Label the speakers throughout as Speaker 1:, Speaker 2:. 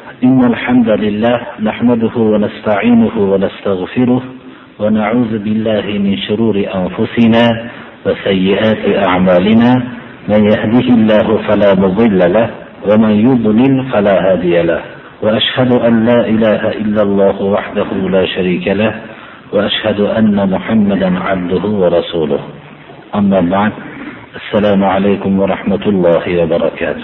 Speaker 1: إن الحمد لله نحمده ونستعينه ونستغفره ونعوذ بالله من شرور أنفسنا وسيئات أعمالنا. من يهده الله فلا مضل له ومن يضلل فلا هادي له. وأشهد أن لا إله إلا الله وحده لا شريك له وأشهد أن محمدا عبده ورسوله. أما بعد، السلام عليكم ورحمة الله وبركاته.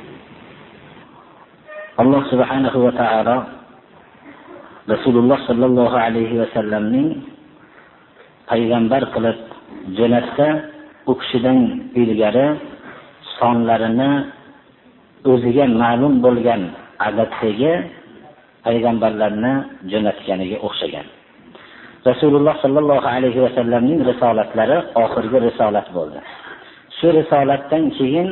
Speaker 1: الله سبحانه وتعالى Rasululloh sallallohu alayhi va sallamning payg'ambar qilib jo'natsa, u kishidan ilgari sonlarini o'ziga ma'lum bo'lgan adatdagi payg'ambarlarni jo'natganiga o'xshagan. Rasululloh sallallohu alayhi va sallamning risolatlari oxirgi risolat bo'ldi. Shu risolatdan keyin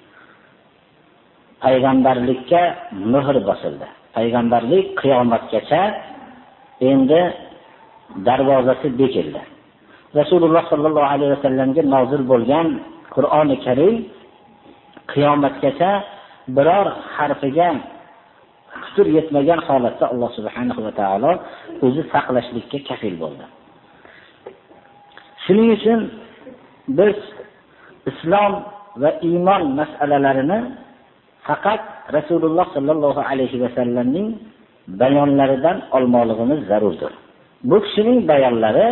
Speaker 1: payg'ambarlikka muhr bosildi. Payg'ambarlik qiyomatgacha endi darvozasi bekildi. Rasululloh sallallohu alayhi va sallamga nozil bo'lgan Qur'oni Karim qiyomatgacha biror harfiga putur yetmagan holatda Alloh subhanahu va taolo o'zi saqlashlikka kafil bo'ldi. Shuning uchun biz islom va iymon masalalarini faqat Rasululloh sallallohu alayhi va sallamning bayonlaridan olmoqligimiz zarurdir. Bu kishining bayonlari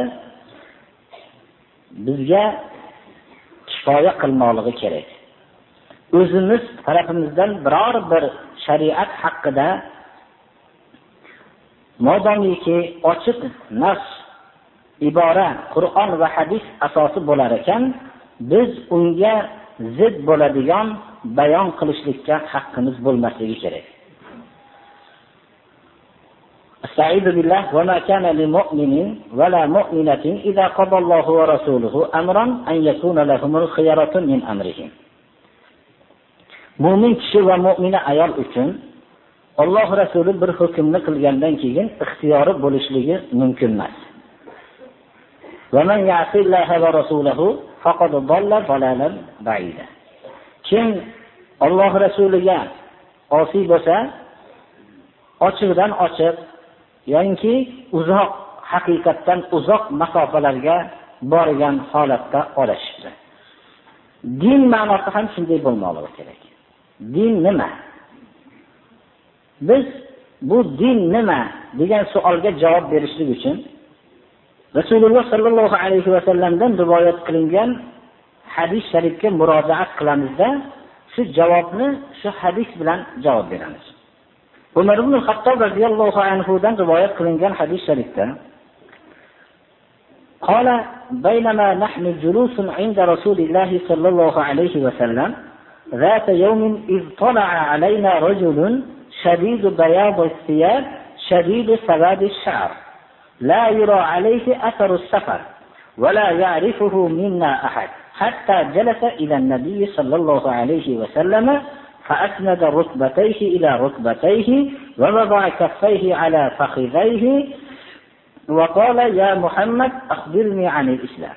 Speaker 1: bizga kifoya qilmoqligi kerak. O'zimiz tarafimizdan biror bir shariat haqida modomiki ochiq nas ibora Qur'on va hadis asosi bo'lar ekan, biz unga zid bo'ladigan bayon qilishlikka haqqimiz bo'lmasligi kerak. Astagfiru billah va ma kana lil mu'minin va la mu'minatin idza qada Allohu va rasuluhu amran an yakuna lahumul khiyaratu min amrihim. Mu'min kishi va mu'mina ayol uchun Alloh rasuli bir hukmni qilgandan keyin ixtiyori bo'lishligi mumkin emas. Va man ya'si Alloha va rasulahu faqad dalla dalalan ba'ida. Kim Alloh rasuliga osiy bo'lsa, ochiqdan ochiq yoki uzoq, haqiqatdan uzoq masofalarga borgan holatda adashibdi. Din ma'nosi ham shunday bo'lmoqligi kerak. Din nima? Biz bu din nima degan savolga javob berishlik uchun Rasululloh sallallohu alayhi va sallamdan rivoyat qilingan hadis sharifga murojaat qilamizda, shu javobni shu hadis bilan javob beramiz. Umar ibn Xattob radhiyallohu anhu dan rivoyat qilingan hadis sharifda qala baynama nahnu julusun inda Rasulillah sallallohu alayhi va sallam ذات يوم إذ طلع علينا رجل شديد بياض الثياب شديد سواد الشعر لا يرى عليه أثر السفر ولا يعرفه منا أحد حتى جلس إلى النبي صلى الله عليه وسلم فأسند ركبتيه إلى ركبتيه ووضع كفيه على فخذيه وقال يا محمد أخبرني عن الإسلام.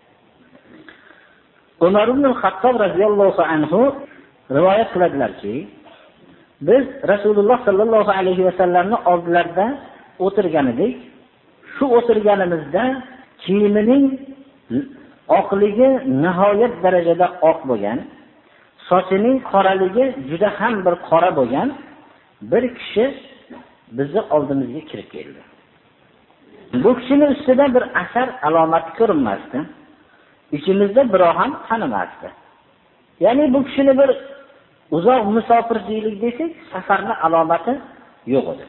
Speaker 1: Umar ibn Xattob radhiyallohu anhu rivoyat qiladilarki, biz Rasululloh sallallohu alayhi va sallamning oldilarida o'tirgan edik. Shu o'tirganimizda kiyimining oqligi nihoyat darajada oq bo'lgan, sochining qoraligi juda ham bir qora bo'lgan bir kishi bizning oldimizga kirib keldi. Bu kishining ustida bir asar alomat ko'rinmasdi. İçimizde birov ham tanimasdi. Ya'ni bu kishini bir uzoq musofir deylik desak, safarning alomati yo'q edi.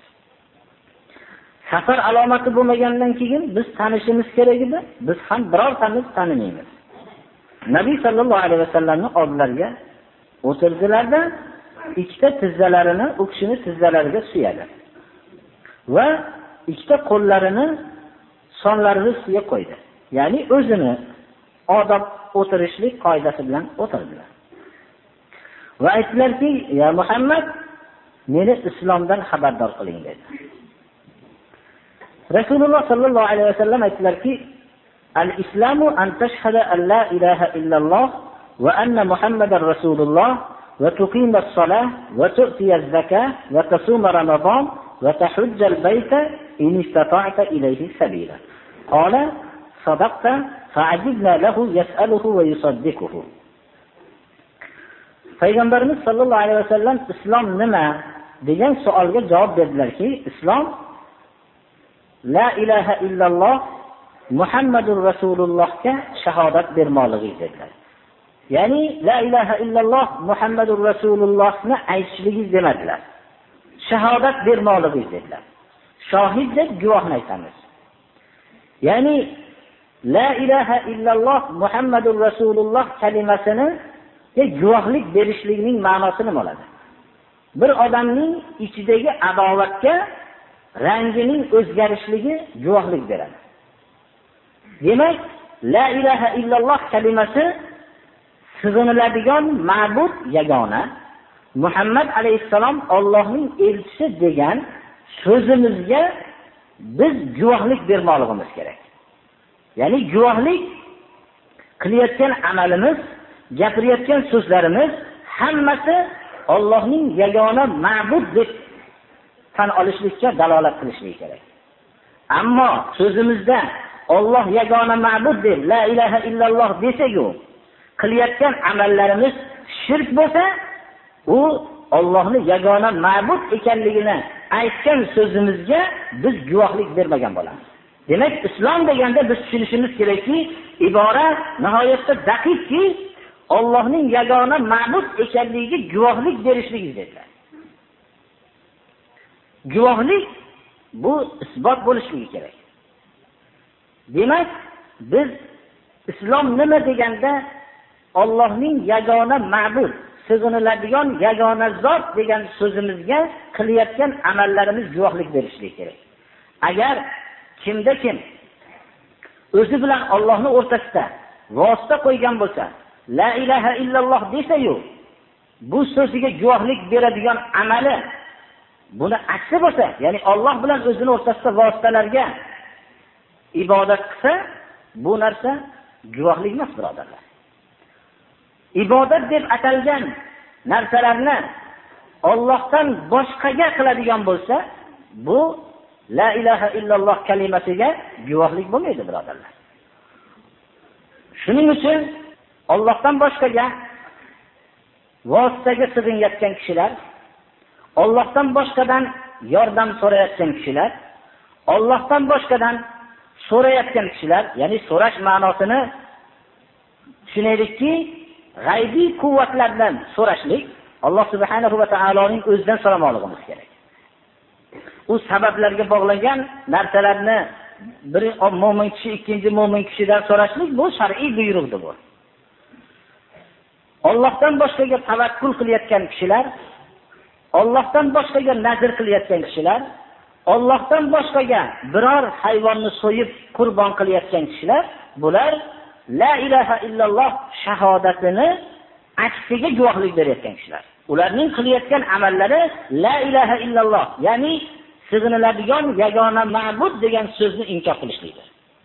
Speaker 1: Safar alomati bo'lmagandan keyin biz tanishimiz kerak edi. Biz ham birortamiz tanimaymiz. Nabiy sallallohu alayhi vasallamning oldilariga o'tirdilarda, ikkita tizzalarini u kishining tizzalariga suyadi. Va ikkita qo'llarini sonlarining ustiga qo'ydi. Ya'ni o'zini odob o'tirishlik qoidasi bilan o'tirdilar. Va aytdilarki, "Ya Muhammad, meni islomdan xabardor qiling" dedi. Rasululloh sallallohu alayhi vasallam aytdilarki, "Al-islamu an tashhada an la ilaha illalloh va anna Muhammadar rasululloh وتقيم الصلاة وتؤتي الزكاة وتصوم رمضان وتحج البيت إن استطعت إليه سبيلا. قال صدقت فعجبنا له يسأله ويصدقه. Payg'ambarimiz sollallohu alayhi vasallam islom nima degan savolga javob berdilarki, islom la ilaha illalloh Muhammadur Rasulullohga shahodat bermoqligi dedilar. Ya'ni la ilaha illalloh Muhammadur Rasulullohni aytishligingiz demadilar. Shahodat bermoqligi dedilar. Shohid deb guvohni aytamiz. Ya'ni la ilaha illalloh Muhammadur Rasululloh kalimasini guvohlik berishlikning ma'nosi nima bo'ladi? Bir odamning ichidagi adovatga rangining o'zgarishligi guvohlik beradi. Demak, la ilaha illalloh kalimasi sig'iniladigan ma'bud yagona, Muhammad alayhissalom Allohning elchisi degan so'zimizga biz guvohlik bermoqligimiz kerak. Ya'ni guvohlik qilayotgan amalimiz, gapirayotgan so'zlarimiz hammasi Allohning yagona ma'bud deb tan olishlikka dalolat qilishligi kerak. Ammo so'zimizda Alloh yagona ma'bud deb la ilaha illalloh desak-ku, qilayotgan amallarimiz shirk bo'lsa, u Allohning yagona ma'bud ekanligini aytgan so'zimizga biz guvohlik bermagan bo'lamiz. Demak, islom deganda biz tushunishimiz kerakki, ibora nihoyatda daqiqki, Allohning yagona ma'bud ekanligiga guvohlik berishligiz dedilar. Guvohlik bu isbot bo'lishligi kerak. Demak, biz islom nima deganda Allohning yagona ma'bud, sig'iniladigan yagona zot degan so'zimizga qilayotgan amallarimiz guvohlik berishligi kerak. Agar kimda kim o'zi bilan Allohning o'rtasida vosita qo'ygan bo'lsa, la ilaha illalloh desa-yu, bu so'ziga guvohlik beradigan amali buni aksi bo'lsa, ya'ni Alloh bilan o'zining o'rtasida vositalarga ibodat qilsa, bu narsa guvohlik emas, birodarlar. Ibodat deb atalgan narsalarni Allohdan boshqaga qiladigan bo'lsa, bu la ilaha illalloh kalimasiga guvohlik bo'lmaydi, birodarlar. Shuning uchun Allohdan boshqaga vositaga sig'inayotgan kishilar, Allohdan boshqadan yordam so'rayotgan kishilar, Allohdan boshqadan so'rayotgan kishilar, ya'ni so'rash ma'nosini tushunaylikki, g'aybiy quvvatlardan so'rashlik, Alloh subhanahu va taoloning o'zidan so'ramoqligimiz kerak. U sabablarga bog'langan narsalarni bir mo'min kishi ikkinchi mo'min kishidan so'rashlik bu shar'iy buyruqdir bu. Allohdan boshqaga tavakkul qilayotgan kishilar, Allohdan boshqaga nazr qilayotgan kishilar, Allohdan boshqaga biror hayvonni so'yib qurbon qilayotgan kishilar, bular la ilaha illalloh shahodatini aksiga guvohlik berayotgan kishilar. Ularning qilayotgan amallari la ilaha illalloh, ya'ni sig'iniladigan yagona ma'bud degan so'zni inkor qilishlikdir.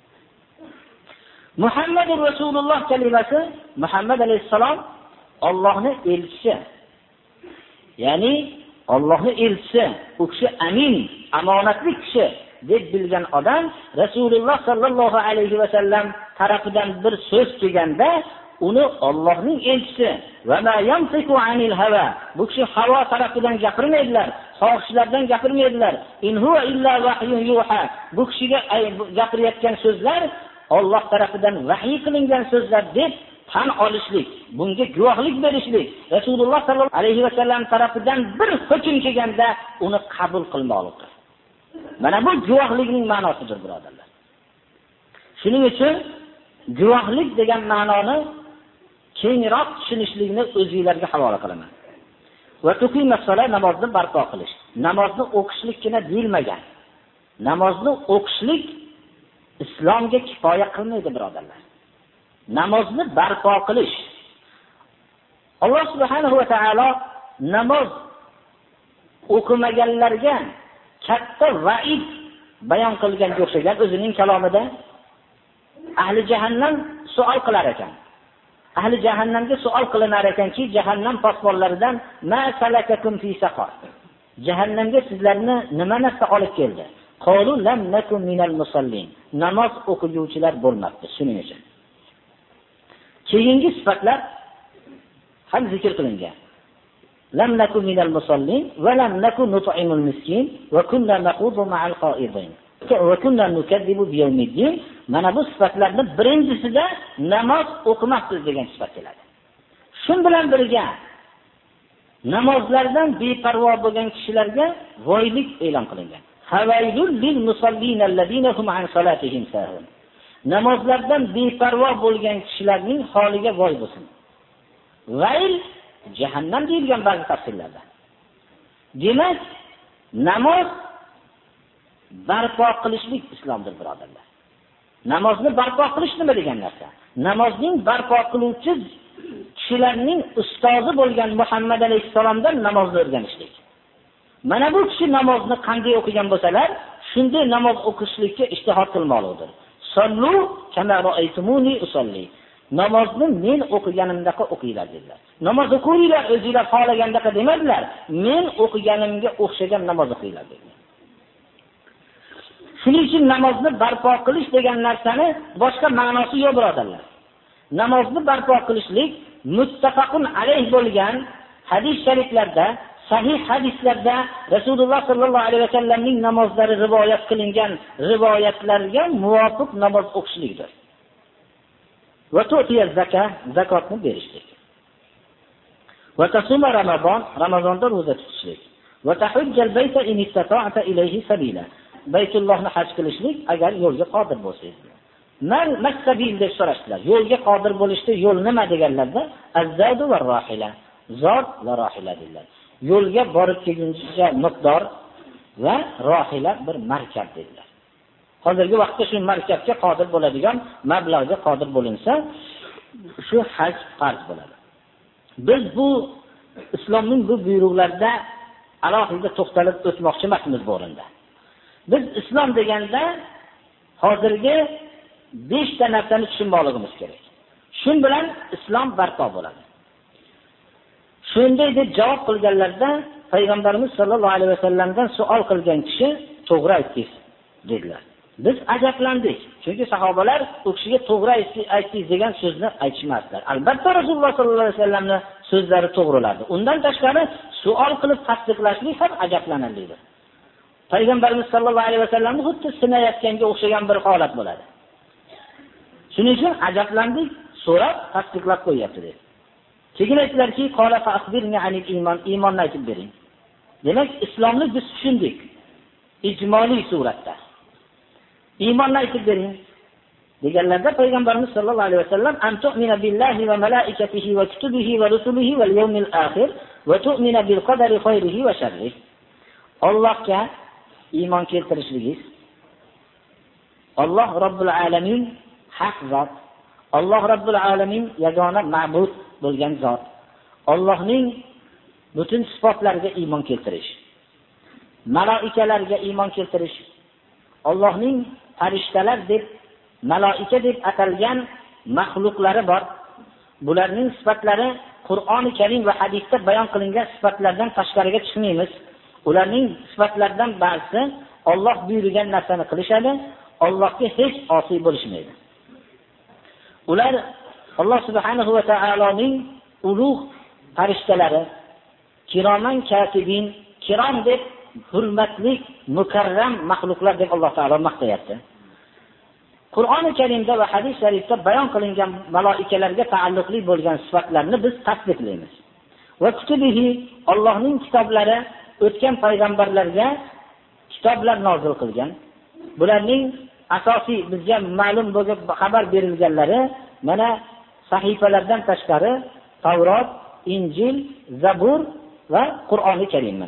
Speaker 1: Muhammadur Rasululloh kalimasi, Muhammad alayhissalom Allohning elchisi. Ya'ni Allohning elchisi, u kishi amin, omonatli kishi deb bilgan odam Rasululloh sallallohu alayhi va sallam tarafidan bir so'z kelganda, uni Allohning elchisi va ma yamsiku anil hawa, bu kishi havo tarafidan gapirmaydilar, xohishlardan gapirmaydilar. In huwa illa vahyun yuha, bu kishiga gapirayotgan so'zlar Alloh tarafidan vahiy qilingan so'zlar deb tan olishlik, bunga guvohlik berishlik, Rasululloh sallallohu alayhi va sallam tarafidan bir hukm kelganda uni qabul qilmoqlikdir. Mana bu guvohlikning ma'nosidir, birodarlar. Shuning uchun guvohlik degan ma'noni kengroq tushunishlikni o'zingizlarga havola qilaman. Va tuqimas solat, namozni barpo qilish. Namozni o'qishlikgina deyilmagan. Namozni o'qishlik islomga kifoya qilmaydi, birodarlar. Namozni barpo qilish. Alloh subhanahu va taolo namoz o'qimaganlarga katta va'id bayon qilganga o'xshagan o'zining kalomida ahli jahannam savol qilar ekan. ahli jahannamga savol qilinar ekanki, jahannam posbonlaridan ma salakakum fi saqar. Jahannamga sizlarni nima narsa olib keldi? Qalu lam nakum minal musallin. Namoz o'quvchilar bo'lmabdi shuning uchun. Keyingi sifatlar ham zikr qilingan. Lam nakum minal musallin va lam nakun nut'imul miskin va kunna naqudu ma'al qa'idin. Va kunna nukazzibu biyawmiddin. Mana bu sifatlarni birinchisida namoz o'qimabsiz degan sifat keladi. Shun bilan birga namozlardan beparvo bo'lgan kishilarga voylik e'lon qilingan. Havaylul lil musallin alladina hum an salatihim sahun. Namozlardan beparvo bo'lgan kishilarning holiga voy bo'lsin. Vayl jahannam deyilgan ba'zi tafsirlarda. Demak, namoz barpo qilishlik islomdir, birodarlar. Namozni barpo qilish nima degan narsa? Namozning barpo qiluvchi kishilarning ustozi bo'lgan Muhammad alayhisalomdan namozni o'rganishlik. Mana bu kishi namozni qanday o'qigan bo'lsalar, shunday namoz o'qishlikka ijtihod qilmoqlidir. Sallu kama ra'aytumuni usalli. Namozni men o'qiganimdek o'qinglar dedilar. Namoz o'qinglar o'zingizlar xohlagandaqa demadilar. Men o'qiganimga o'xshagan namoz o'qinglar dedilar. Shuning uchun namozni barpo qilish degan narsani boshqa ma'nosi yo'q, birodarlar. Namozni barpo qilishlik muttafaqun alayh bo'lgan hadis shariflarda, sahih hadislarda Rasululloh sallallohu alayhi vasallamning namozlari rivoyat qilingan rivoyatlarga muvofiq namoz o'qishlikdir. Va tu'tiya zakotni berishlik. Va tasuma Ramazonda roza tutishlik. Va tahujjal bayta in istata'ta ilayhi sabila. Baytullohni haj qilishlik agar yo'lga qodir bo'lsangiz. Masabil deb so'rashdilar. Yo'lga qodir bo'lishda yo'l nima deganlarda az-zadu va rohila. Zot va rohila dedilar. Yo'lga borib kelguncha miqdor va rohila bir markab dedilar. Hozirgi vaqtda shu markabga qodir bo'ladigan mablag'ga qodir bo'linsa, shu haj farz bo'ladi. Biz bu islomning bu buyruqlarida alohida to'xtalib o'tmoqchi emasmiz bu o'rinda. Biz islom deganda hozirgi 5 ta narsani tushunmoqligimiz kerak. Shun bilan islom barpo bo'ladi. Shunday deb javob qilganlarda payg'ambarimiz sollallohu alayhi vasallamdan savol qilgan kishi to'g'ri aytdingiz dedilar. Biz ajablandik. Chunki sahobalar u kishiga to'g'ri aytdingiz degan so'zni aytishmasdilar. Albatta Rasululloh sollallohu alayhi vasallamning so'zlari to'g'rilardi. Undan tashqari savol qilib tasdiqlashlik ham ajablanarlidir. Payg'ambarimiz sollallohu alayhi vasallamni xuddi sinayotganga o'xshagan bir holat bo'ladi. Shuning uchun ajablandik, so'rab tasdiqlab qo'yapti dedi. Keyin aytdilarki, "Qala fa akhbirni anil iymon", iymonni aytib bering. Demak, islomni biz tushundik ijmoliy suratda. Iymonni aytib bering deganlarda payg'ambarimiz sollallohu alayhi vasallam "An tu'mina billahi va malaikatihi va kutubihi va rusulihi val yawmil akhir va tu'mina bil qadari khayrihi va sharrihi." Allohga iymon keltirishligingiz, Alloh Rabbul alamin haq zot, Alloh Rabbul alamin yagona ma'bud bo'lgan zot, Allohning butun sifatlariga iymon keltirish, malaikalarga iymon keltirish, Allohning farishtalar deb, malaika deb atalgan maxluqlari bor. Bularning sifatlari Qur'oni Karim va hadisda bayon qilingan sifatlardan tashqariga chiqmaymiz. Ularning sifatlaridan ba'zisi Alloh buyurgan narsani qilishadi, Allohga hech osiy bo'lishmaydi. Ular Alloh subhanahu va taoloning ulug' farishtalari, kiroman katibin, kirom deb hurmatli, mukarram maxluqlar deb Alloh taolo maqtayapti. Qur'oni Karimda va hadis sharifda bayon qilingan malaikalarga taalluqli bo'lgan sifatlarni biz tasdiqlaymiz. Va kutubihi, Allohning kitoblari o'tgan payg'ambarlarga kitoblar nozil qilgan. Bularning asosiy bizga ma'lum bo'lgan xabar berilganlari mana sahifalardan tashqari Tavrot, Injil, Zabur va Qur'oni Karim.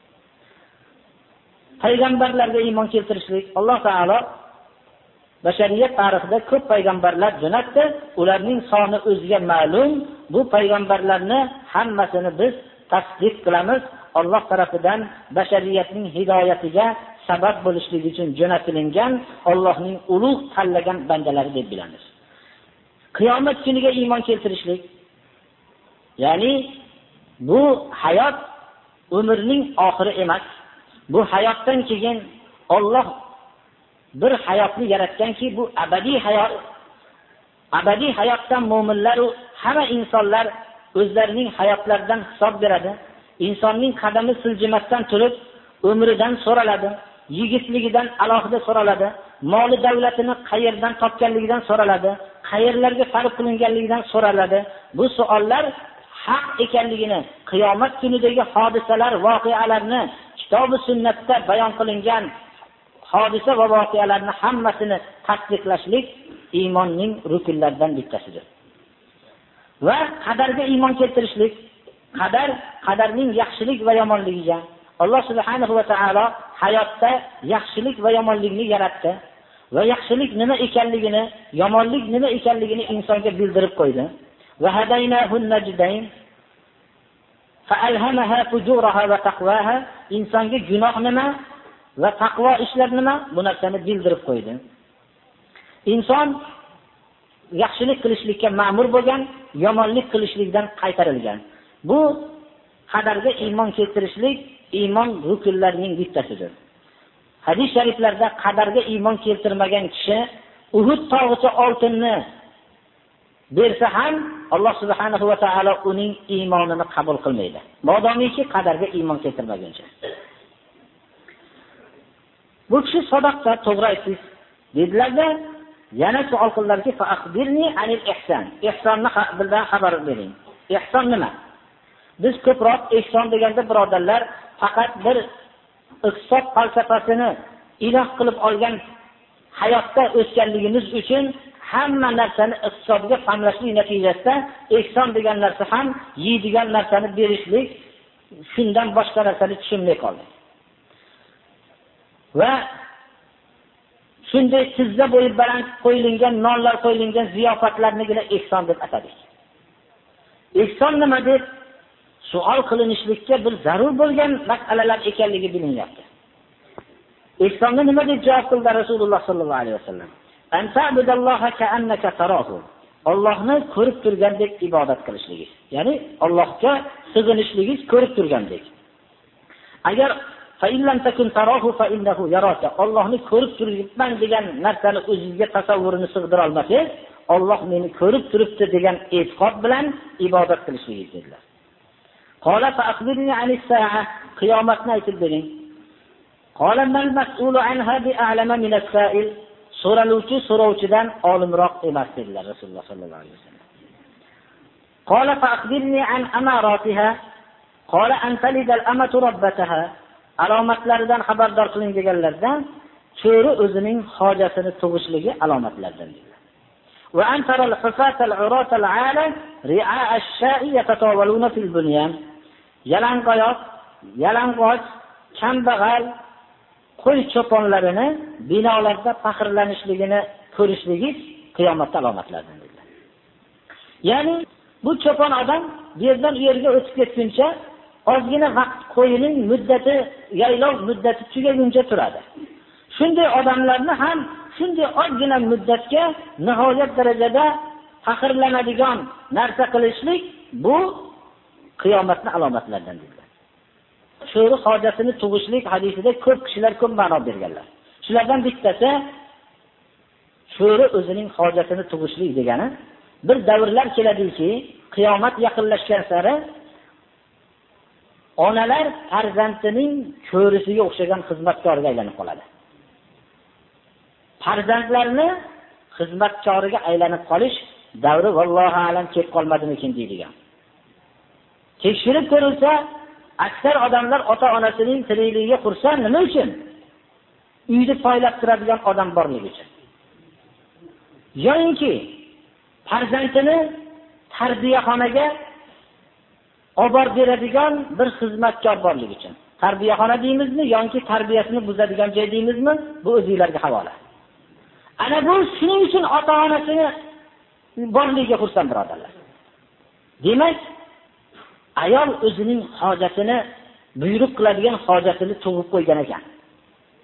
Speaker 1: Payg'ambarlarga iymon keltirishlik, Alloh taolo bashariyat tarixida ko'p payg'ambarlar jo'natdi. Ularning soni o'ziga ma'lum. Bu payg'ambarlarni hammasini biz tasdiq qilamiz. Alloh tarafidan bashariyatning hidoyatiga sabab bo'lishligi uchun jo'natilgan Allohning ulug' tanlagan bandalari deb bilamiz. qiyomat kuniga iymon keltirishlik. Ya'ni bu hayot umrning oxiri emas. Bu hayotdan keyin Alloh bir hayotni yaratganki, bu abadiy hayot. Abadiy hayotdan mu'minlar va hamma insonlar o'zlarining hayotlaridan hisob beradi. Insonning qadami siljimasdan turib, umridan so'raladi, yigitligidan alohida so'raladi, moli davlatini qayerdan topganligidan so'raladi, qayerlarga sarf qilinganligidan so'raladi. Bu savollar haq ekanligini, qiyomat kunidagi hodisalar, voqealarni kitob va sunnatda bayon qilingan hodisa va voqealarni hammasini tasdiqlashlik iymonning rukunlaridan bittasidir. Va qadarga iymon keltirishlik, qadarning yaxshilik va yomonligiga. Alloh subhanahu va taolo hayotda yaxshilik va yomonlikni yaratdi va yaxshilik nima ekanligini, yomonlik nima ekanligini insonga bildirib qo'ydi. Va hadaynahun najdayn fa'alhamaha fujuraha va taqwaha, insonga gunoh nima va taqvo ishlar nima, bu narsani bildirib qo'ydi. Inson yaxshilik qilishlikka ma'mur bo'lgan, yomonlik qilishlikdan qaytarilgan. Bu qadarga iymon keltirishlik iymon rukunlarining bittasidir. Hadis shariflarda qadarga iymon keltirmagan kishi Uhud tog'icha oltinni bersa ham Alloh subhanahu va taolo uning iymonini qabul qilmaydi. Modomiki qadarga iymon keltirmaguncha. Bu kishi sadaqqa to'g'ri aytdingiz dedilar-da, yana savol qildilarki, fa akhbirni anil ihson. Ihsonni bildan xabar bering. Ihson nima? Biz ko'proq ihson deganda birodarlar faqat bir iqtisod falsafasini iloh qilib olgan hayotda o'sganligimiz uchun hamma narsani iqtisodga famlashlik natijasida ihson degan narsa ham yeydigan narsani berishlik, shundan boshqa narsani tushunmay qoldik. Va shunday tizza bo'yi baland qo'yilgan nonlar qo'yilgan ziyofatlarnigina ihson deb atadik. Ihson nima deb savol qilinishlikka bir zarur bo'lgan masalalar ekanligi bilinyapti. Ihsonni nima deb javob qildi Rasululloh sallallohu alayhi vasallam? Anta'budalloha ka'annaka tarahu. Allohni ko'rib turgandek ibodat qilishligingiz. Ya'ni Allohga sig'inishligingiz ko'rib turgandek. Agar fa illam takun tarahu fa innahu yaraka. Allohni ko'rib turibman degan narsani o'zingizga tasavvurini sig'dira olmasangiz, Alloh meni ko'rib turibdi degan e'tiqod bilan ibodat qilishligingiz dedilar. Qala fa akhbirni anis sa'a. Qiyomatni aytib bering. Qala mal mas'ulu anha bi a'lama min as-sa'il. So'rovchidan olimroq emas dedilar Rasululloh sallallohu alayhi vasallam. Qala fa akhbirni an amaratiha. Qala an talida al-amatu rabbataha. Alomatlaridan xabardor qiling deganlardan cho'ri o'zining hojasini tug'ishligi alomatlaridan dedilar. Va antara al-hufata al-urata al-'ala ri'a ash-sha'i yatatawaluna fil bunyan. Yalang'och, kambag'al qo'y cho'ponlarini binolarda faxrlanishligini ko'rishligiz qiyomat alomatlaridan dedilar. Ya'ni bu cho'pon odam bu yerdan u yerga o'tib ketguncha ozgina vaqt qo'yining muddati, yaylov muddati tugaguncha turadi. Shunday odamlarni ham shunday ozgina muddatga nihoyat darajada faxrlanadigan narsa qilishlik bu qiyomatning alomatlaridan dedilar. Sho'ri hojasini tug'ishlik hadisida ko'p kishilar ko'p ma'no berganlar. Shulardan bittasi sho'ri o'zining hojasini tug'ishlik degani bir davrlar keladiki, qiyomat yaqinlashgan sari onalar farzandining ko'risiga o'xshagan xizmatkorga aylanib qoladi. Farzandlarni xizmatkoriga aylanib qolish davri vallohu alam kelib qolmadimikin deydigan. Tekshirib ko'rilsa, aksar odamlar ota-onasining tirikligiga xursand. Nima uchun? Uyda poylab turadigan odam borligi uchun. Yo'inki farzandini tarbiyaxonaga olib beradigan bir xizmatkor borligi uchun. Tarbiyaxona deymizmi yoki tarbiyasini buzadigan joy deymizmi? Bu o'zingizlarga havola. Ana bu shuning uchun ota-onasini borligiga xursand birodarlar. Demak, ayol o'zining hojatini buyruq qiladigan hojatini tug'ib qo'ygan ekan.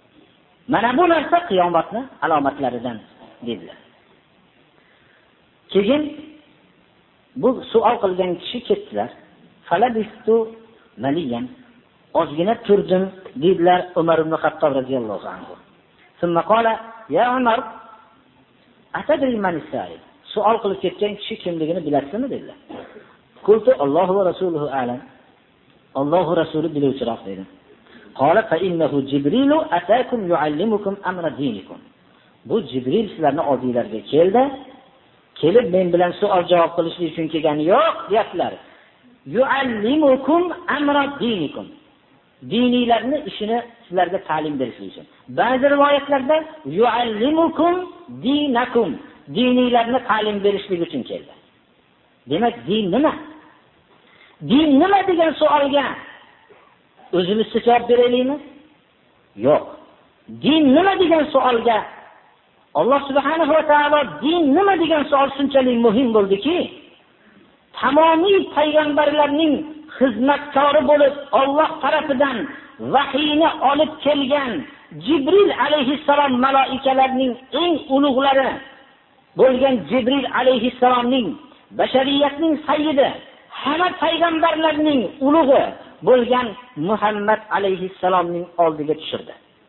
Speaker 1: Mana bu narsa qiyomatning alomatlaridan dedilar. Keyin bu savol qilgan kishi ketdilar. Falabistu maliyan. Ozgina turdim dedilar Umar ibn Xattob radhiyallohu anhu. Thumma qala ya Umar atadri man as-sa'il? Savol qilib ketgan kishi kimligini bilasizmi dedilar. Qultu Allohu va rasuluhu a'lam. Allohu rasuli biluvchiroq dedi. Qala fa innahu Jibrilu ataakum yuallimukum amra dinikum. Bu Jibril sizlarni oldingizlarga keldi. Kelib men bilan savol javob qilishlik uchun kelgani yo'q, deyaptilar. Yuallimukum amra dinikum. Diniylarning ishini sizlarga ta'lim berishlik uchun. Ba'zi rivoyatlarda yuallimukum dinakum. Diniylarni ta'lim berishlik uchun keldi. Demak, din nima? Din nima degan savolga o'zimiz javob beraylikmi? Yo'q. Din nima degan savolga Alloh subhanahu va taolo din nima degan savol shunchalik muhim bo'ldiki, tamomiy payg'ambarlarning xizmatkori bo'lib Alloh tarafidan vahiyni olib kelgan Jibril alayhissalom malaikalarning eng ulug'lari bo'lgan Jibril alayhissalomning bashariyatning sayyidi, hamma payg'ambarlarning ulug'i bo'lgan Muhammad alayhissalomning oldiga tushirdi.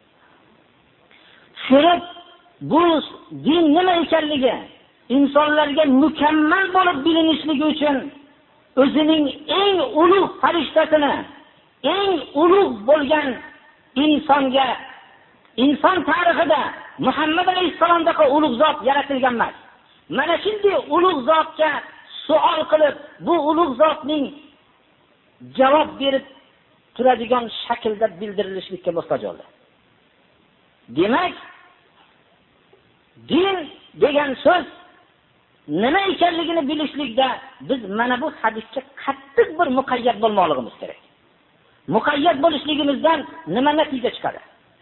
Speaker 1: Shurib bu din nima ekanligi insonlarga mukammal bo'lib bilinishligi uchun o'zining eng ulug' farishtasini, eng ulug' bo'lgan insonga, inson tarixida Muhammad alayhissalomdagi ulug' zot yaratilgan emas. Mana shunday ulug' zotga savol qilib, bu ulug' zotning javob berib turadigan shaklda bildirilishlikka muhtoj bo'ldi. Demak, din degan so'z nima ekanligini bilishlikda biz mana bu hadisga qattiq bir muqayyat bo'lmoqligimiz kerak. Muqayyat bo'lishligimizdan nima natija chiqadi?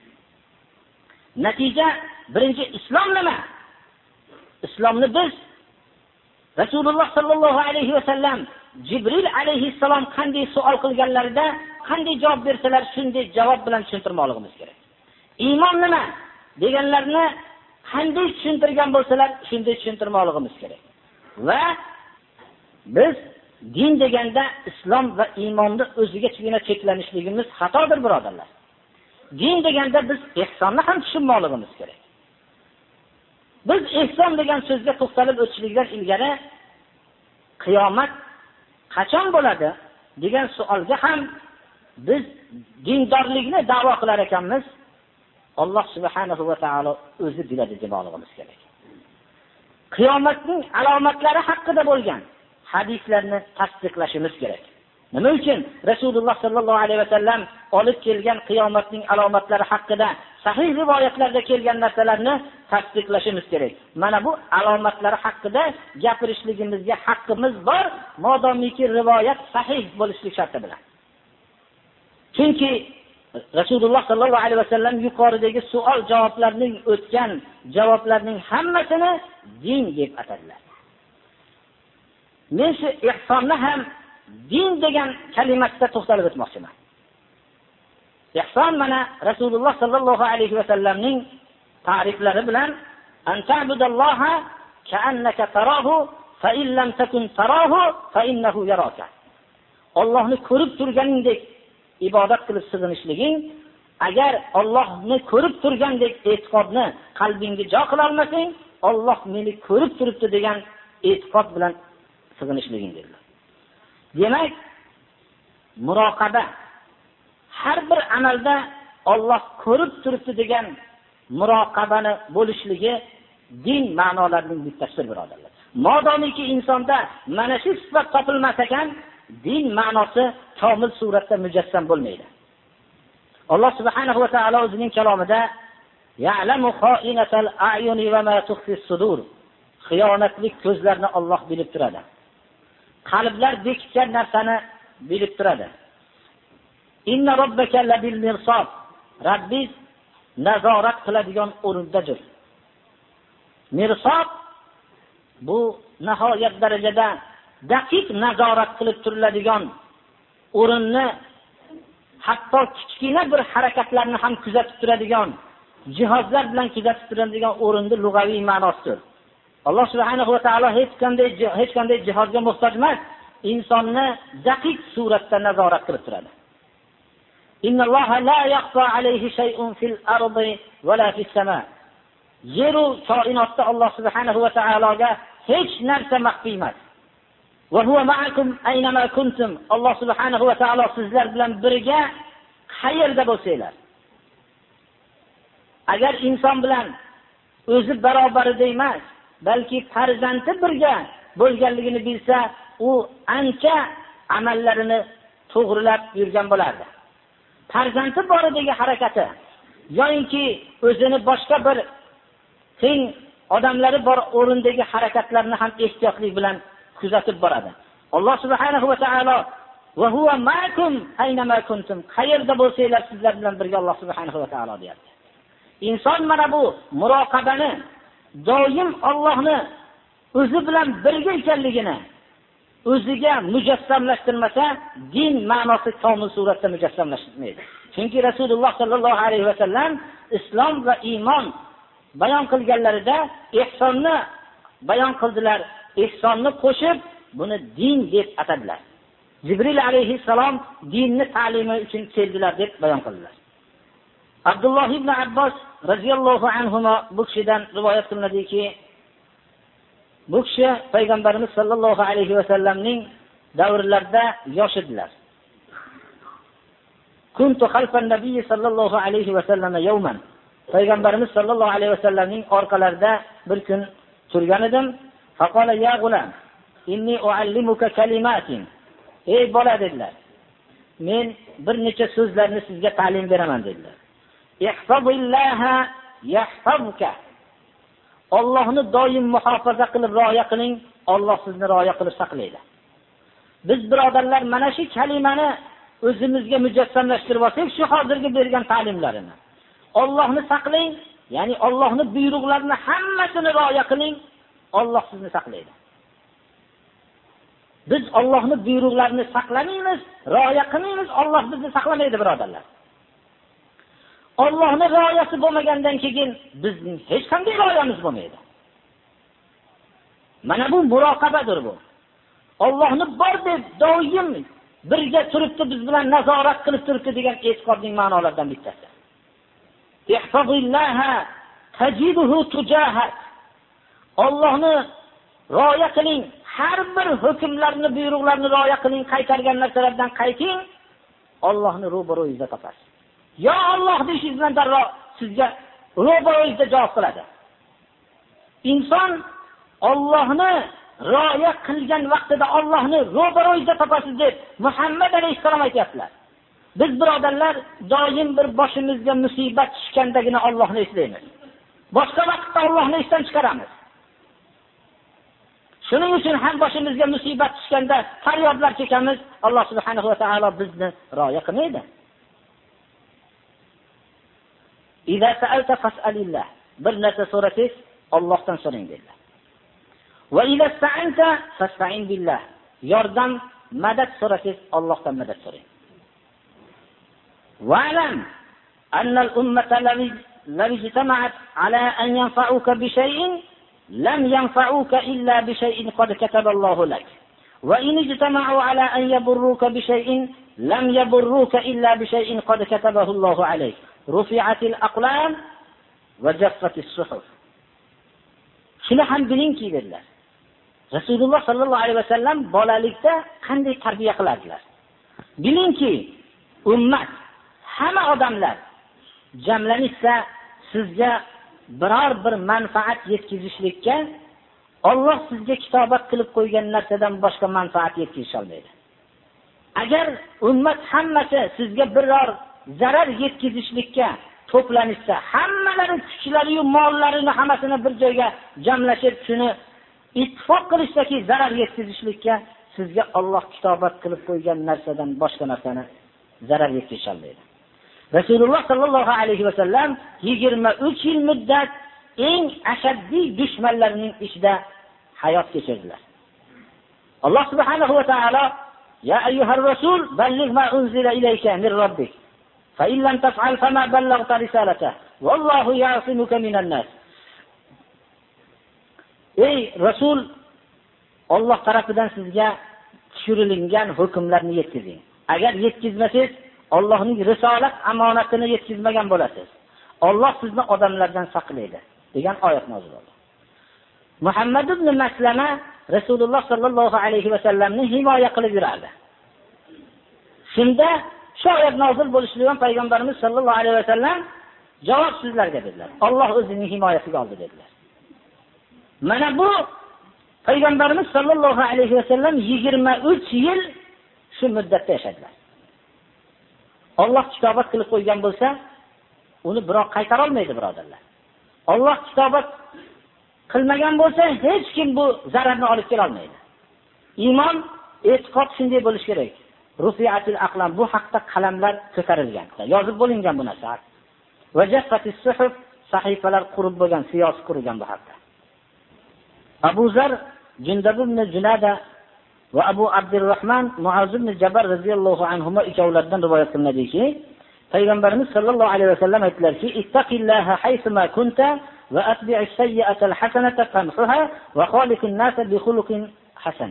Speaker 1: Natija birinchi islom nima? Islomni biz Rasululloh sallallohu alayhi va sallam Jibril alayhissalom qanday savol qilganlarida qanday javob bersalar shunday javob bilan tushuntirmoqligimiz kerak. Iymon nima deganlarni qanday tushuntirgan bo'lsalar shunday tushuntirmoqligimiz kerak. Va biz din deganda islom va iymonni o'zigagina cheklanishligimiz xatodir, birodarlar. Din deganda biz ihsonni ham tushunmoqligimiz kerak. Biz ihson degan so'zga to'xtalib o'tishlikdan ilgari qiyomat qachon bo'ladi degan savolga ham biz dindorlikni da'vo qilar ekanmiz. Alloh subhanahu va taolo o'zi biladi demoqligimiz kerak. Qiyomatning alomatlari haqida bo'lgan hadislarni tasdiqlashimiz kerak. Nima uchun? Rasululloh sallallohu alayhi va sallam olib kelgan qiyomatning alomatlari haqida sahih rivoyatlarda kelgan narsalarni tasdiqlashimiz kerak. Mana bu alomatlari haqida gapirishligimizga haqqimiz bor, modomiki rivoyat sahih bo'lishlik sharti bilan. Chunki Rasululloh sallallohu alayhi va sallam yuqoridagi savol javoblarning o'tgan javoblarning hammasini din deb atadilar. Men shu ihsonni ham din degan kalimatda to'xtalib o'tmoqchiman. Ihson mana Rasululloh sallallohu alayhi va sallamning ta'riflari bilan anta'budalloha ka'annaka tarahu fa in lam takun tarahu fa innahu yaraka. Allohni ko'rib turganingdek ibodat qilib sig'inishliging, agar Allohni ko'rib turgandek e'tiqodni qalbingga jo qila olmasang, Alloh meni ko'rib turibdi degan e'tiqod bilan sig'inishliging dedilar. Demak, muroqaba har bir amalda Alloh ko'rib turibdi degan muroqabani bo'lishligi din ma'nolarining bittasidir, birodarlar. Modomiki insonda mana shu sifat topilmas ekan, din ma'nosi komil suratda mujassam bo'lmaydi. Alloh subhanahu va taolo o'zining kalomida ya'lamu xoinatal a'yuni va ma tukhfis sudur. Xiyonatli ko'zlarni Alloh bilib turadi. Qalblar bekitgan narsani bilib turadi. Inna robbaka labil mirsad. Rabbis nazorat qiladigan o'rindadir. Mirsad bu nihoyat darajada daqiq nazorat qilib turiladigan o'rinni, hatto kichkina bir harakatlarni ham kuzatib turadigan, jihozlar bilan kuzatib turadigan o'rinni lug'aviy ma'nosidir. Alloh subhanahu va taolo hech qanday jihodga muhtoj emas, insonni daqiq suratda nazorat qilib turadi. Innalloha la yaqfa alayhi shay'un fil ardi va la fis sama. Yer va koinotda Alloh subhanahu va taologa hech narsa maxfi emas. Va huwa ma'akum aynama kuntum. Alloh subhanahu va taolo sizlar bilan birga qayerda bo'lsanglar. Agar inson bilan o'zi barobarida emas, balki farzandi birga bo'lganligini bilsa, u ancha amallarini to'g'rilab yurgan bo'lardi. Farzandi boridagi harakati yoki o'zini boshqa bir teng odamlari bor o'rindagi harakatlarni ham ehtiyotlik bilan kuzatib boradi. Alloh subhanahu va taolo va huwa ma'akum aynama kuntum. Qayerda bo'lsanglar sizlar bilan birga Alloh subhanahu va taolo deyapti. Inson mana bu muroqabani doim Allohni o'zi bilan birga ekanligini o'ziga mujassamlashtirmasa, din ma'nosi komil suratda mujassamlashmaydi. Chunki Rasululloh sallallohu alayhi va sallam islom va iymon bayon qilganlarida ihsonni bayon qildilar. Ihsonni qo'shib buni din deb atadilar. Jibril alayhissalom dinni ta'limi uchun keldilar deb bayon qildilar. Abdulloh ibn Abbos radhiyallohu anhuma bu kishidan rivoyat qilinadiki, bu kishi payg'ambarimiz sollallohu alayhi va sallamning davrlarida yosh edilar. Kuntu xalfan nabiy sollallohu alayhi va sallam yawman. Payg'ambarimiz sollallohu alayhi va sallamning orqalarida bir kun turgan edim. Faqala ya gulam, inni uallimuka kalimatin. Ey bola dedilar. Men bir necha so'zlarni sizga ta'lim beraman dedilar. Ihfazillaha yahfazka. Allohni doim muhofaza qilib rioya qiling, Alloh sizni rioya qilib saqlaydi. Biz birodarlar mana shu kalimani o'zimizga mujassamlashtirib olsak, shu hozirgi bergan ta'limlarini. Allohni saqlang, ya'ni Allohning buyruqlarini hammasini rioya qiling, Alloh sizni saqlaydi. Biz Allohning buyruqlarini saqlamaymiz, rioya qilmaymiz, Alloh bizni saqlamaydi birodarlar. Allohning rioyasi bo'lmagandan keyin bizning hech qanday rioyamiz bo'lmaydi. Mana bu muroqabadir bu. Allohni bor deb doim birga turibdi, biz bilan nazorat qilib turibdi degan e'tiqodning ma'nolaridan bittasi. Ihfazillaha tajiduhu tujahak. Allohni rioya qiling, har bir hukmlarni, buyruqlarni rioya qiling, qaytargan narsalardan qayting, Allohni ro'baro'yingizda topasiz. Ya Alloh deyishingiz bilan darrov sizga ro'baro'yingizda javob qiladi. Inson Allohni rioya qilgan vaqtida Allohni ro'baro'yingizda topasiz deb Muhammad alayhisalom aytayaptilar. Biz birodarlar doim bir boshimizga musibat tushgandagina Allohni eslaymiz. Boshqa vaqtda Allohni esdan chiqaramiz. Shuning uchun ham boshimizga musibat tushganda faryodlar chekamiz, Alloh subhanahu va taolo bizni rioya qilmaydi. Iza sa'alta fas'alillah. Bir narsa so'rasangiz, Allohdan so'rang dedilar. Va ila sta'anta fasta'in billah. Yordam, madad so'rasangiz, Allohdan madad so'rang. Wa'lam anna al-ummata lam ijtama'at ala an yanfa'uka bi shay'in lam yanfa'uka illa bi shay'in qad kataba Allahu lak. Wa in ijtama'u ala an yadurruka bi shay'in lam yadurruka illa bi shay'in qad katabahu Allahu alayk. Rufi'atil aqlam va jaffatis suhuf. Shuni ham bilingki dedilar. Rasululloh sallallohu alayhi vasallam bolalikda qanday tarbiya qilardilar? Bilingki, ummat, hamma odamlar jamlanishsa sizga biror bir manfaat yetkazishlikka Alloh sizga kitobat qilib qo'ygan narsadan boshqa manfaat yetkazish olmaydi. Agar ummat hammasi sizga biror zarar yetkazishlikka to'planishsa, hammalari kuchlari va mollarini hammasini bir joyga jamlashib, shuni ittifoq qilishdaki zarar yetkazishlikka sizga Alloh kitobat qilib qo'ygan narsadan boshqa narsani zarar yetkazish olmaydi. Rasululloh sallallohu alayhi va sallam 23 yil muddat eng ashaddiy dushmanlarining ichida hayot kechirdilar. Alloh subhanahu va taolo: "Ya ayyuhar rasul, balligh ma unzila ilayka min rabbik. Fa in lam taf'al fama ballaghta risalatahu. Wallahu ya'simuka minan nas." ey Rasul, Alloh tarafidan sizga tushirilgan hukmlarni yetkazing. Agar yetkazmasangiz, Allohning risolat amonatini yetkazmagan bo'lasiz. Alloh sizni odamlardan saqlaydi degan oyat nozil bo'ldi. Muhammad ibn Maslama Rasululloh sallallohu alayhi va sallamni himoya qilib yurardi. Shunda shu oyat nozil bo'lishidan payg'ambarimiz sallallohu alayhi va sallam javob sizlarga dedilar. Alloh o'zining himoyasiga oldi dedilar. Mana bu payg'ambarimiz sallallohu alayhi va sallam 23 yil shu muddatda yashadilar. Alloh kitobat qilib qo'ygan bo'lsa, uni biroq qaytara olmaydi, birodarlar. Alloh kitobat qilmagan bo'lsa, hech kim bu zararni olib kela olmaydi. Iymon, e'tiqod shunday bo'lishi kerak. Rufi'atil aqlam, bu haqda qalamlar ko'tarilgan. Yozib bo'lingan bu narsa. Vajafatis suhuf, sahifalar qurib bo'lgan, siyos qurilgan bu haqda. Abu Zar, Jundab ibn Junada va Abu Abdurrahman Muaz ibn Jabal radhiyallohu anhuma ikkovlaridan rivoyat qilinadiki, payg'ambarimiz sallallohu alayhi va sallam aytdilarki, ittaqillaha haysuma kunta va atbi'is sayyi'atal hasanata tamhuha va khaliqin nas bi khuluqin hasan.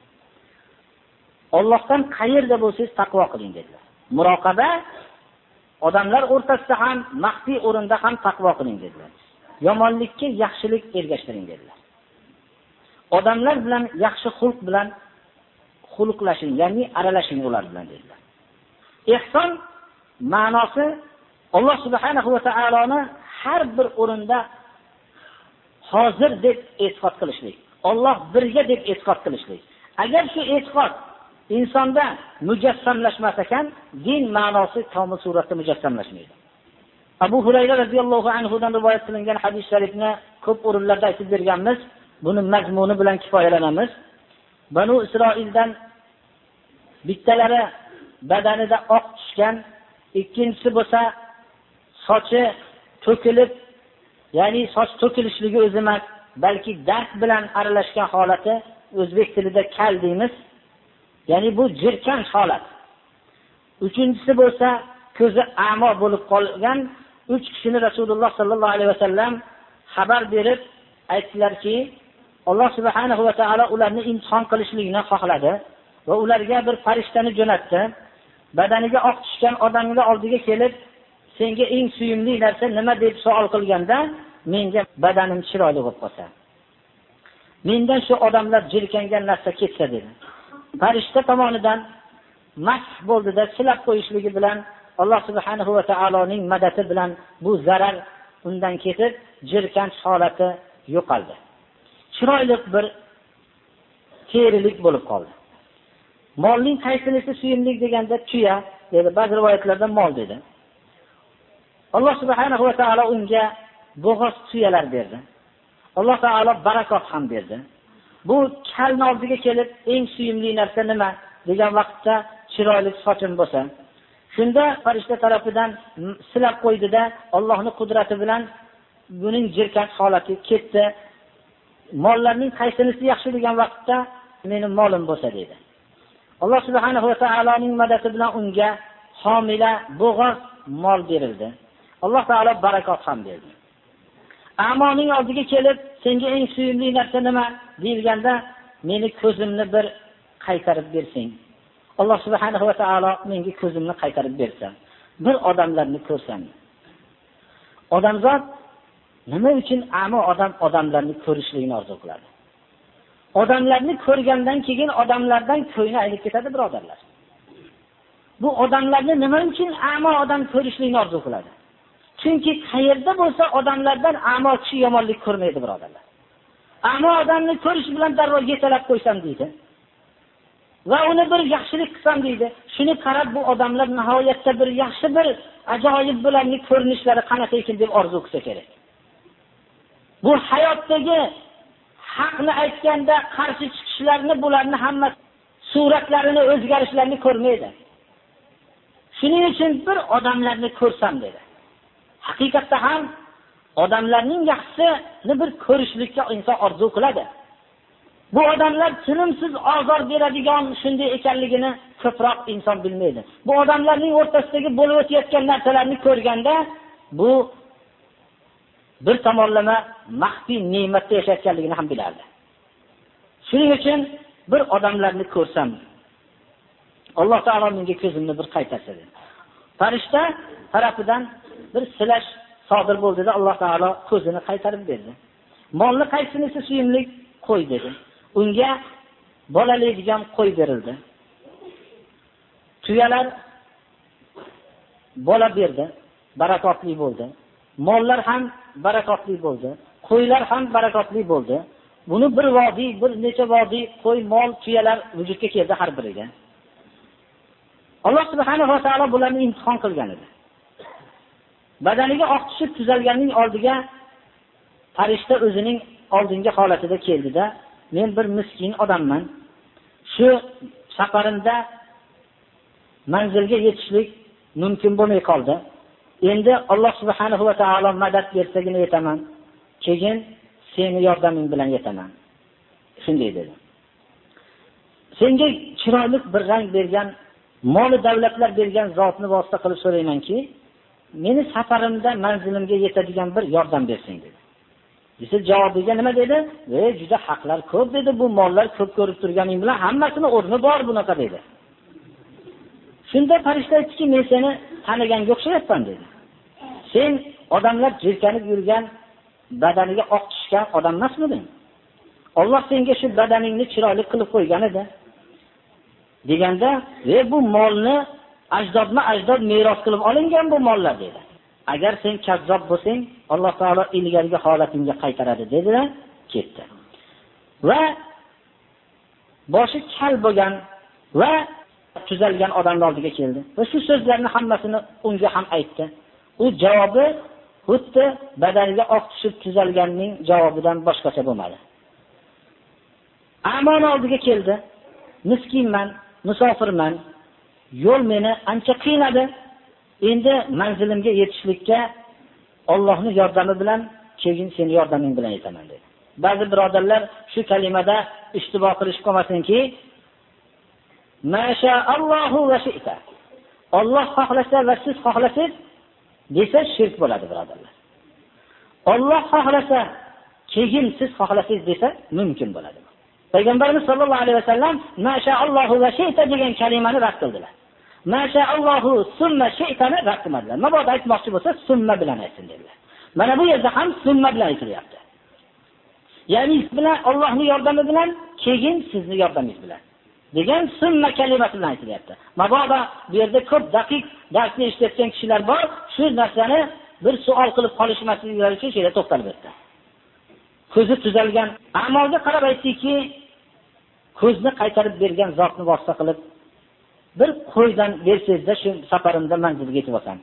Speaker 1: Allohdan qayerda bo'lsangiz taqvo qiling dedilar. Muroqaba odamlar o'rtasida ham, maxfiy o'rinda ham taqvo qiling dedilar. Yomonlikka yaxshilik ergashtiring dedilar. Odamlar bilan yaxshi xulq bilan xuluqlashing, ya'ni aralashing ular bilan dedilar. Ihson ma'nosi Alloh subhanahu va taoloni har bir o'rinda hozir deb e'tiqod qilishlik. Alloh birga deb e'tiqod qilishlik. Agar shu e'tiqod insonda mujassamlashmas ekan, din ma'nosi komil suratda mujassamlashmaydi. Abu Hurayra radhiyallohu anhu dan rivoyat qilingan hadis sharifni ko'p o'rinlarda aytib berganmiz. Buni mazmuni bilan kifoyalanamiz. Banu Isroildan bittalari badanida oq tushgan, ikkinchisi bo'lsa sochi to'kilib, ya'ni soch to'kilishligi o'zi emas, balki dard bilan aralashgan holati, o'zbek tilida kal deymiz. Ya'ni bu jirkan holat. Uchinchisi bo'lsa ko'zi a'mo bo'lib qolgan 3 kishini Rasululloh sallallohu alayhi vasallam xabar berib aytdilarki, Alloh subhanahu va taolo ularni imtihon qilishligini xohladi va ularga bir farishtani jo'natdi. Badaniga oq tushgan odamning oldiga kelib, senga eng suyimli narsa nima deb savol qilganda, menga badanim chiroyli bo'lib qolsa, mendan shu odamlar jirkangan narsa ketsa dedi. Farishta tomonidan mas bo'ldida silab qo'yishligi bilan Alloh subhanahu va taoloning madadi bilan bu zarar undan ketib, jirkan holati yo'qoldi. Chiroyli bir terilik bo'lib qoldi. Molning qaysinisi suyimli deganda tuya dedi, ba'zi rivoyatlarda mol dedi. Alloh subhanahu va taolo unga bo'g'oz tuyalar berdi. Alloh taolo barakot ham berdi. Bu kalning oldiga kelib, eng suyimli narsa nima degan vaqtda chiroyli sochim bo'lsa, shunda farishta tarafidan silab qo'ydida Allohning qudrati bilan buning jirkan holati ketdi. Mollarning qaysinisi yaxshi degan vaqtda meni molim bo'lsa dedi. Alloh subhanahu va taoloning madadi bilan unga homila bo'g'oz mol berildi. Alloh taolo barakot ham berdi. Amoning oldiga kelib, senga eng suyimli narsa nima deyilganda, meni ko'zimni bir qaytarib bersang. Alloh subhanahu va taolo menga ko'zimni qaytarib bersa, bir odamlarni ko'rsam. Odamzod nima uchun odamlarni ko'rishligini orzu qiladi? Odamlarni ko'rgandan keyin odamlardan ko'ngli aylanib ketadi, birodarlar. Bu odamlarni nima uchun odam ko'rishligini orzu qiladi? Chunki qayerda bo'lsa odamlardan kishi yomonlik ko'rmaydi, birodarlar. Odamni ko'rish bilan darrov yetalab qo'ysam deydi. Va uni bir yaxshilik qilsam deydi. Shuni qarab bu odamlar nihoyatda bir yaxshi bir ajoyib bularning ko'rinishlari qanaqa ekan deb orzu qilsa kerak. Bu hayotdagi haqni aytganda qarshi chiqishlarni, bularni hamma suratlarini, o'zgarishlarini ko'rmaydi. Shuning uchun bir odamlarni ko'rsam dedi. Haqiqatda ham odamlarning yaxshisini bir ko'rishlikka inson orzu qiladi. Bu odamlar tinimsiz ozor beradigan shunday ekanligini ko'proq inson bilmaydi. Bu odamlarning o'rtasidagi bo'lib o'tayotgan narsalarni ko'rganda, bu bir tomonlama maxfiy ne'matda yashayotganligini ham bilardi. Shuning uchun bir odamlarni ko'rsam, Alloh taolo menga ko'zimni bir qaytarsa dedi. Farishta tarafidan bir silash sodir bo'ldida Alloh taolo ko'zini qaytarib berdi. Molni qaysinisi suyimli qo'y dedi. Unga bolalaydigan qo'y berildi. Tuyalar bola berdi, barakotli bo'ldi. Mollar ham barakotli bo'ldi. Qo'ylar ham barakotli bo'ldi. Buni bir vodiy, bir necha vodiy qo'y, mol, tuyalar vujudga keldi har biriga. Alloh subhanahu va taolo bularni imtihon qilgan edi. Badaniga oq tushib tuzalganning oldiga farishta o'zining oldingi holatida keldida, men bir miskin odamman. Shu safarimda manzilga yetishlik mumkin bo'lmay qoldi. Endi Alloh subhanahu va taolo madad bersagina yetaman. Keyin seni yordaming bilan yetaman. Shunday dedi. Senga chiroyli bir rang bergan, mol davlatlar bergan zotni vosita qilib so'raymanki, meni safarimda manzilimga yetadigan bir yordam bersing dedi. Desa javobiga nima dedi? Juda haqlar ko'p dedi, bu mollar ko'p ko'rib turganing bilan hammasini o'rni bor bunaqa dedi. Shunda farishta aytdiki, men seni taniganga o'xshayapman dedi. Sen odamlar jirkanib yurgan, badaniga oq tushgan odam emasmiding? Alloh senga shu badaningni chiroyli qilib qo'ygan edi. Deganda, bu molni ajdod meros qilib olingan bu mollar dedi. Agar sen kazzob bo'lsang, Alloh taolo ilgarigi holatingga qaytaradi dedilar, ketdi. Va boshi kal bo'lgan va tuzalgan odamlar oldiga keldi. Va shu so'zlarni hammasini unga ham aytdi. U javobi xuddi badaniga oq tushib tuzalganning javobidan boshqacha bo'lmadi. Amon oldiga keldi. Miskinman, musofirman. Yo'l meni ancha qiynadi. Endi manzilimga yetishlikka Allohning yordami bilan, keyin seni yordaming bilan yetaman dedi. Ba'zi birodarlar shu kalimada ishtibo qilishib qolmasinki, Masha Allohu va shi'ta. Alloh xohlasa va siz xohlasangiz desa shirk bo'ladi birodarlar. Alloh xohlasa, keyin siz xohlasangiz desa mumkin bo'ladi. Payg'ambarimiz sollallohu alayhi vasallam Masha Allohu va shi'ta degan kalimani rad qildilar. Masha Allohu summa shi'tani rad qilmadilar. Mabodo aytmoqchi bo'lsa summa bilan aytsin dedilar. Mana bu yerda ham summa bilan aytilyapti. Ya'ni bilan Allohning yordami bilan, keyin sizning yordamingiz bilan degan summa kalimasi bilan aytilyapti. Mabodo bu yerda ko'p daqiq darsni eshitayotgan kishilar bor, shu narsani bir savol qilib qolishmasliklari uchun shunga to'xtalib o'tdi. Ko'zi tuzalgan amalga qarab aytdiki, ko'zni qaytarib bergan zotni vosita qilib bir qo'ydan bersangizda shu safarimda manzilga yetib olsam.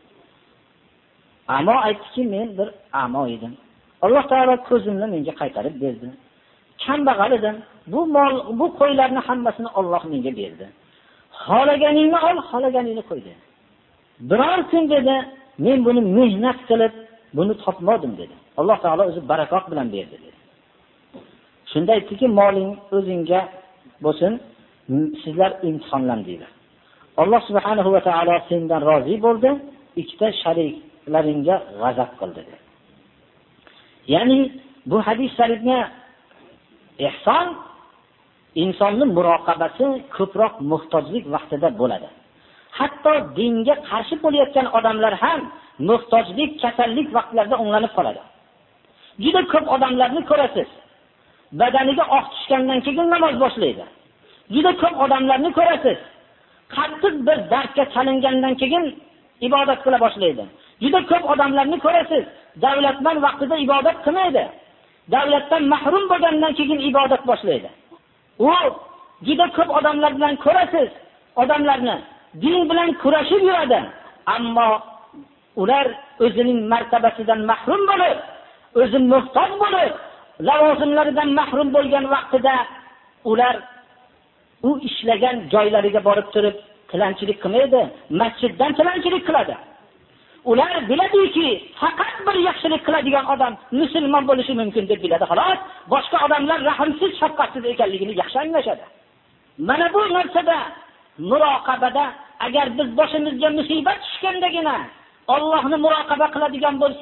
Speaker 1: Ammo aytdiki, men bir amo edim. Alloh taolo ko'zimni menga qaytarib berdi. Kambag'al edim. Bu qo'ylarni hammasini Alloh menga berdi. Xohlaganingni ol, xohlaganingni qo'y dedi. Biror kun dedi, men buni mehnat qilib buni topmadim dedi. Alloh taolo o'zi barakot bilan berdi dedi. Shunda aytdiki, moling o'zingga bo'lsin, sizlar imtihonlandinglar. Alloh subhanahu va taolo sendan rozi bo'ldi, ikkita shariklaringga g'azab qildi dedi. Ya'ni bu hadis sharifni ihson insonning muroqabasi ko'proq muhtojlik vaqtida bo'ladi. Hatto dinga qarshi bo'layotgan odamlar ham muhtojlik, kasallik vaqtlarida o'nglanib qoladi. Juda ko'p odamlarni ko'rasiz. Badaniga oq tushgandan keyin namoz boshlaydi. Juda ko'p odamlarni ko'rasiz. Qattiq bir dardga chalingandan keyin ibodat qila boshlaydi. Juda ko'p odamlarni ko'rasiz. Davlatman vaqtida ibodat qilmaydi. Davlatdan mahrum bo'lgandan keyin ibodat boshlaydi. U juda ko'p odamlar bilan ko'rasiz. Odamlarni din bilan kurashib yuradi, ammo ular o'zining martabasidan mahrum bo'lib, o'zi muhtoj bo'lib, lavozimlaridan mahrum bo'lgan vaqtida ular u ishlagan joylariga borib turib tilanchilik qilmaydi, masjiddan tilanchilik qiladi. Ular biladiki, faqat bir yaxshilik qiladigan odam musulmon bo'lishi mumkin deb biladi, xolos. Boshqa odamlar rahmsiz, shafqatsiz ekanligini yaxshi anglashadi. Mana bu narsada muroqabada agar biz boshimizga musibat tushgandagina Allohni muroqaba qiladigan bo'lsak,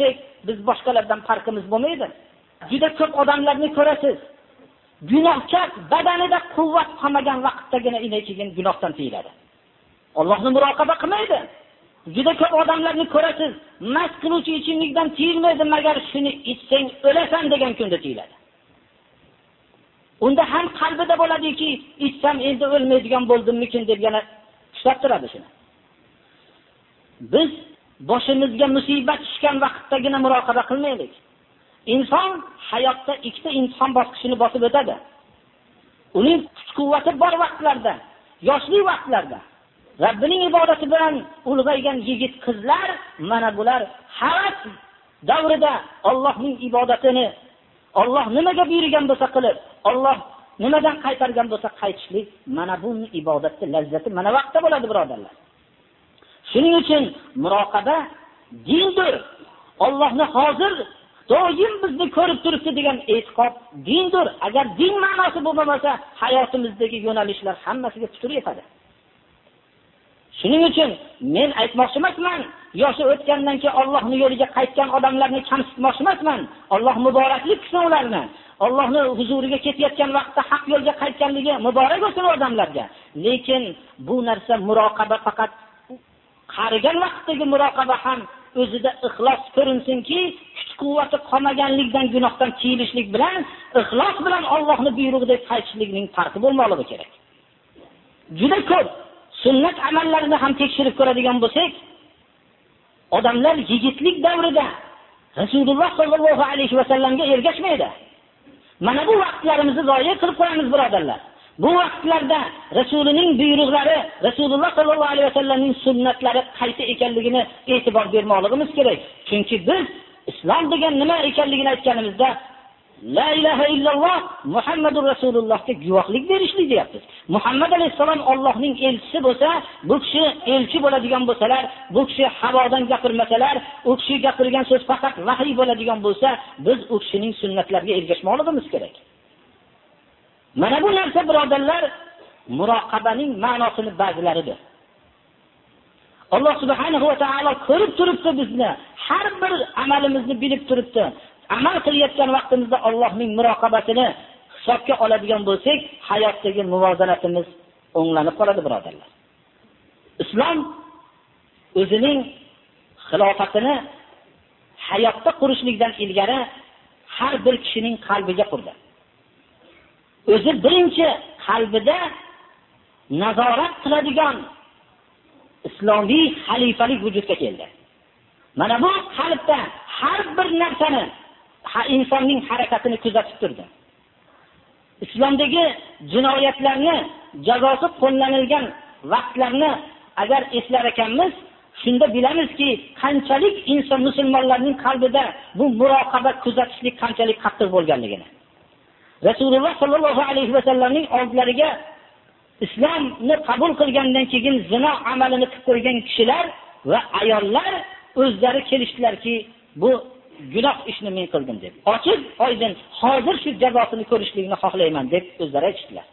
Speaker 1: biz boshqalardan farqimiz bo'lmaydi. Juda ko'p odamlarni ko'rasiz. Gunohkor badanida quvvat qolmagan vaqtdagina keyin gunohdan tiyiladi. Allohni muroqaba qilmaydi. Juda ko'p odamlarni ko'rasiz, mast qiluvchi ichimlikdan tiyilmaydi, magar shuni ichsang o'lasan degan kunda tiyiladi. Unda ham qalbida bo'ladiki, ichsam endi o'lmaydigan bo'ldimmikin deb yana ushlab turadi shuni. Biz boshimizga musibat tushgan vaqtdagina muroqaba qilmaylik. Inson hayotda ikkita imtihon bosqichini bosib o'tadi. Uning kuch-quvvati bor vaqtlarda, yoshlik vaqtlarda Rabbining ibodati bilan ulg'aygan yigit qizlar, mana bular havas davrida Allohning ibodatini, Alloh nimaga buyurgan bo'lsa qilib, Alloh nimadan qaytargan bo'lsa qaytishlik, mana bu ibodatning lazzati mana vaqtda bo'ladi, birodarlar. Shuning uchun muroqaba dindir. Allohni hozir doim bizni ko'rib turibdi degan e'tiqod dindir. Agar din ma'nosi bo'lmasa, hayotimizdagi yo'nalishlar hammasiga putur yetadi. Shuning uchun men aytmoqchi emasman, yoshi o'tgandan keyin Allohning yo'liga qaytgan odamlarni kamsitmoqchi emasman. Alloh muboraklik qilsin ularni. Allohning huzuriga ketayotgan vaqtda haq yo'lga qaytganligi muborak bo'lsin odamlarga. Lekin bu narsa muroqaba faqat qarigan vaqtdagi muroqaba ham o'zida ixlos ko'rinsinki, kuch-quvvati qolmaganlikdan gunohdan tiyilishlik bilan ixlos bilan Allohning buyrug'iga qaytishlikning farqi bo'lmoqligi kerak. Juda ko'p sunnat amallarini ham tekshirib ko'radigan bo'lsak, odamlar yigitlik davrida Rasululloh sollallohu alayhi vasallamga ergashmaydi. Mana bu vaqtlarimizni zoya qilib qo'yamiz, birodarlar. Bu vaqtlarda Rasulining buyruqlari, Rasululloh sollallohu alayhi vasallamning sunnatlari qaysi ekanligini e'tibor bermoqligimiz kerak. Chunki biz islom degan nima ekanligini aytganimizda La ilaha illalloh Muhammadur Rasulullohga guvohlik berishlik deyapmiz. Muhammad alayhisalom Allohning elchisi bo'lsa, bu kishi elchi bo'ladigan bo'lsalar, bu kishi havodan gapirmasalar, u kishi gapirgan so'z faqat vahiy bo'ladigan bo'lsa, biz u kishining sunnatlariga ergashmoqligimiz kerak. Mana bu narsa, birodarlar, muroqabaning ma'nosini ba'zilaridir. Alloh subhanahu va taolo ko'rib turibdi bizni, har bir amalimizni bilib turibdi. Amal qilayotgan vaqtimizda Allohning muroqabatini hisobga oladigan bo'lsak, hayotdagi muvozanatimiz o'nglanib qoladi, birodarlar. Islom o'zining xilofatini hayotda qurishlikdan ilgari har bir kishining qalbiga qurdi. O'zi birinchi qalbida nazorat qiladigan islomiy xalifalik vujudga keldi. Mana bu qalbda har bir narsani, insonning harakatini kuzatib turdi. Islomdagi jinoyatlarni jazosi qo'llanilgan vaqtlarni agar eslar ekanmiz, shunda bilamizki, qanchalik inson musulmonlarning qalbida bu muroqaba kuzatishlik qanchalik qattiq bo'lganligini. Rasululloh sollallohu alayhi vasallamning oldilariga islomni qabul qilgandan keyin zino amalini qilib qo'ygan kishilar va ayollar o'zlari kelishdilarki, bu gunoh ishni men qildim deb. Ochiq oydin hozir shu jazosini ko'rishlikni xohlayman deb o'zlari aytdilar.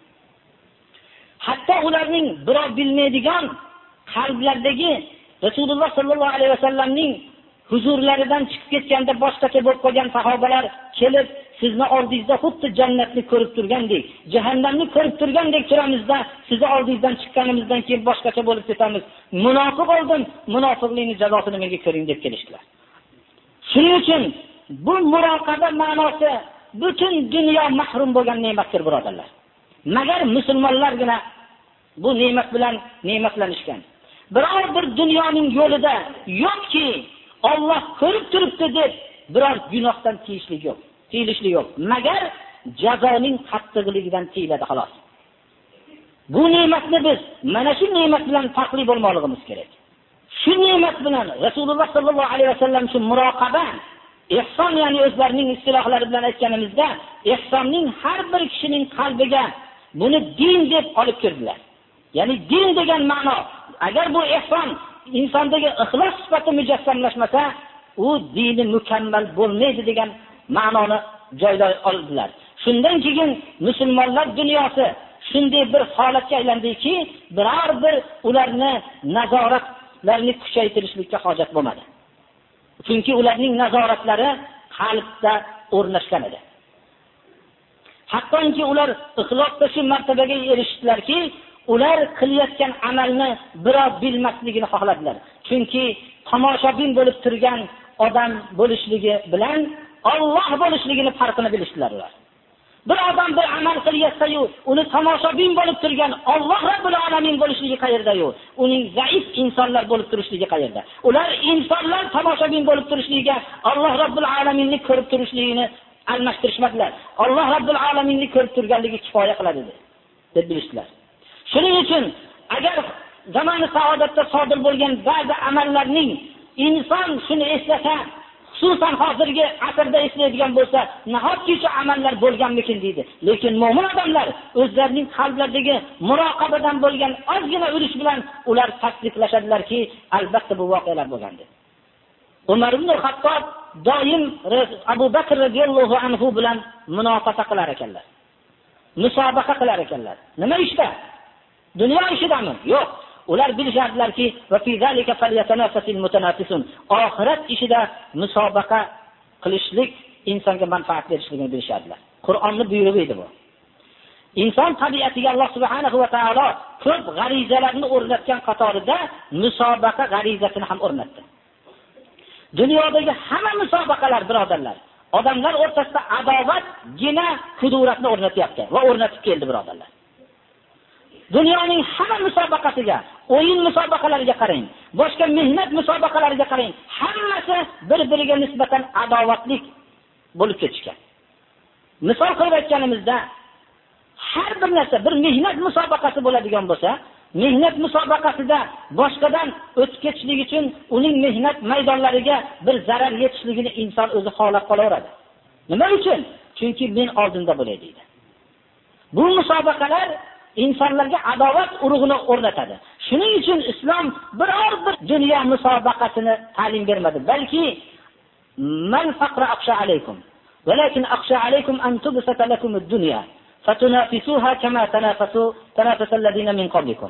Speaker 1: Hatto ularning birov bilmaydigan qalblardagi Rasululloh sollallohu alayhi vasallamning huzurlaridan chiqib ketganda boshqacha bo'lib qolgan sahobalar kelib, sizni oldingizda xuddi jannatni ko'rib turgandek, jahannamni ko'rib turgandek turamizda, sizni oldingizdan chiqqanimizdan keyin boshqacha bo'lib ketamiz. Munofiq oldin, munofiqlikning jazosini menga ko'ring deb kelishdilar. Shuning uchun bu muroqaba ma'nosi butun dunyo mahrum bo'lgan ne'matdir, birodarlar. Magar musulmonlargina bu ne'mat bilan ne'matlanishgan. Biror bir dunyoning yo'lida yo'qki, Alloh ko'rib turibdi deb biror gunohdan tiyilishlik yo'q. Magar jazoning qattiqligidan tiyiladi, xolos. Bu ne'matni biz mana shu ne'mat bilan farqli bo'lmoqligimiz kerak. Shu ne'mat bilan Rasululloh sollallohu alayhi vasallam shu muroqaba, ihson, ya'ni o'zlarining istilohlari bilan aytganimizda, ihsonning har bir kishining qalbiga buni din deb olib kirdilar. Ya'ni din degan ma'no, agar bu ihson insondagi ixlos sifati mujassamlashmasa, u dini mukammal bo'lmaydi degan ma'noni joylay oldilar. Shundan keyin musulmonlar dunyosi shunday bir holatga aylandiki, biror bir ularni nazoratlarni kuchaytirishlikka hojat bo'lmadi. Chunki ularning nazoratlari qalbda o'rnashgan edi. Hattoki ular ixlosda shu martabaga erishdilarki, ular qilayotgan amalni birov bilmasligini xohladilar. Chunki tomoshabin bo'lib turgan odam bo'lishligi bilan Alloh bo'lishligini farqini bilishdilar ular. Bir odam bir amal qilyapsa-yu, uni tomoshabin bo'lib turgan Alloh Rabbul Alamin bo'lishligi qayerda-yu, uning zaif insonlar bo'lib turishligi qayerda? Ular insonlar tomoshabin bo'lib turishligiga Alloh Rabbul Alaminni ko'rib turishligini almashtirishmadilar. Alloh Rabbul Alaminni ko'rib turganligi kifoya qiladi deb bilishdilar. Shuning uchun agar zamoni saodatda sodir bo'lgan ba'zi amallarning inson shuni eslasa, xususan hozirgi asrda eslaydigan bo'lsa, nahotki shu amallar bo'lganmikin deydi. Lekin mo'min odamlar o'zlarining qalblaridagi muroqabadan bo'lgan ozgina urish bilan ular tasdiqlashadilarki, albatta bu voqealar bo'lgandi. Umar ibn Xattob doim Abu Bakr radhiyallohu anhu bilan munofaqa qilar ekanlar. Musobaqa qilar ekanlar. Nima ishda? Dunyo ishidami? Yo'q. Ular bilishardilarki, va fi zalika falyatanafasil mutanafisun. Oxirat ishida musobaqa qilishlik insonga manfaat berishligini bilishardilar. Qur'onning buyrug'i edi bu. Inson tabiatiga Alloh subhanahu va taolo ko'p g'arizalarni o'rnatgan qatorida musobaqa g'arizasini ham o'rnatdi. Dunyodagi hamma musobaqalar, birodarlar, odamlar o'rtasida adovatgina kuduratni o'rnatyapti va o'rnatib keldi, birodarlar. Dunyoning hamma musobaqasiga, o'yin musobaqalariga qarang, boshqa mehnat musobaqalariga qarang, hammasi bir-biriga nisbatan adovatlik bo'lib ketishgan. Misol qilib aytganimizda, har bir narsa bir mehnat musobaqasi bo'ladigan bo'lsa, mehnat musobaqasida boshqadan o'tib ketishlik uchun uning mehnat maydonlariga bir zarar yetishligini inson o'zi xohlab qolaveradi. Nima uchun? Chunki men oldinda bo'lay deydi. Bu musobaqalar insonlarga adovat urug'ini o'rnatadi. Shuning uchun islom biror bir dunyo musobaqasini ta'lim bermadi, balki man faqra aqsha alaykum, walakin aqsha alaykum an tubsata lakum ad-dunya fatunafisuha kama tanafasa alladhina min qablikum.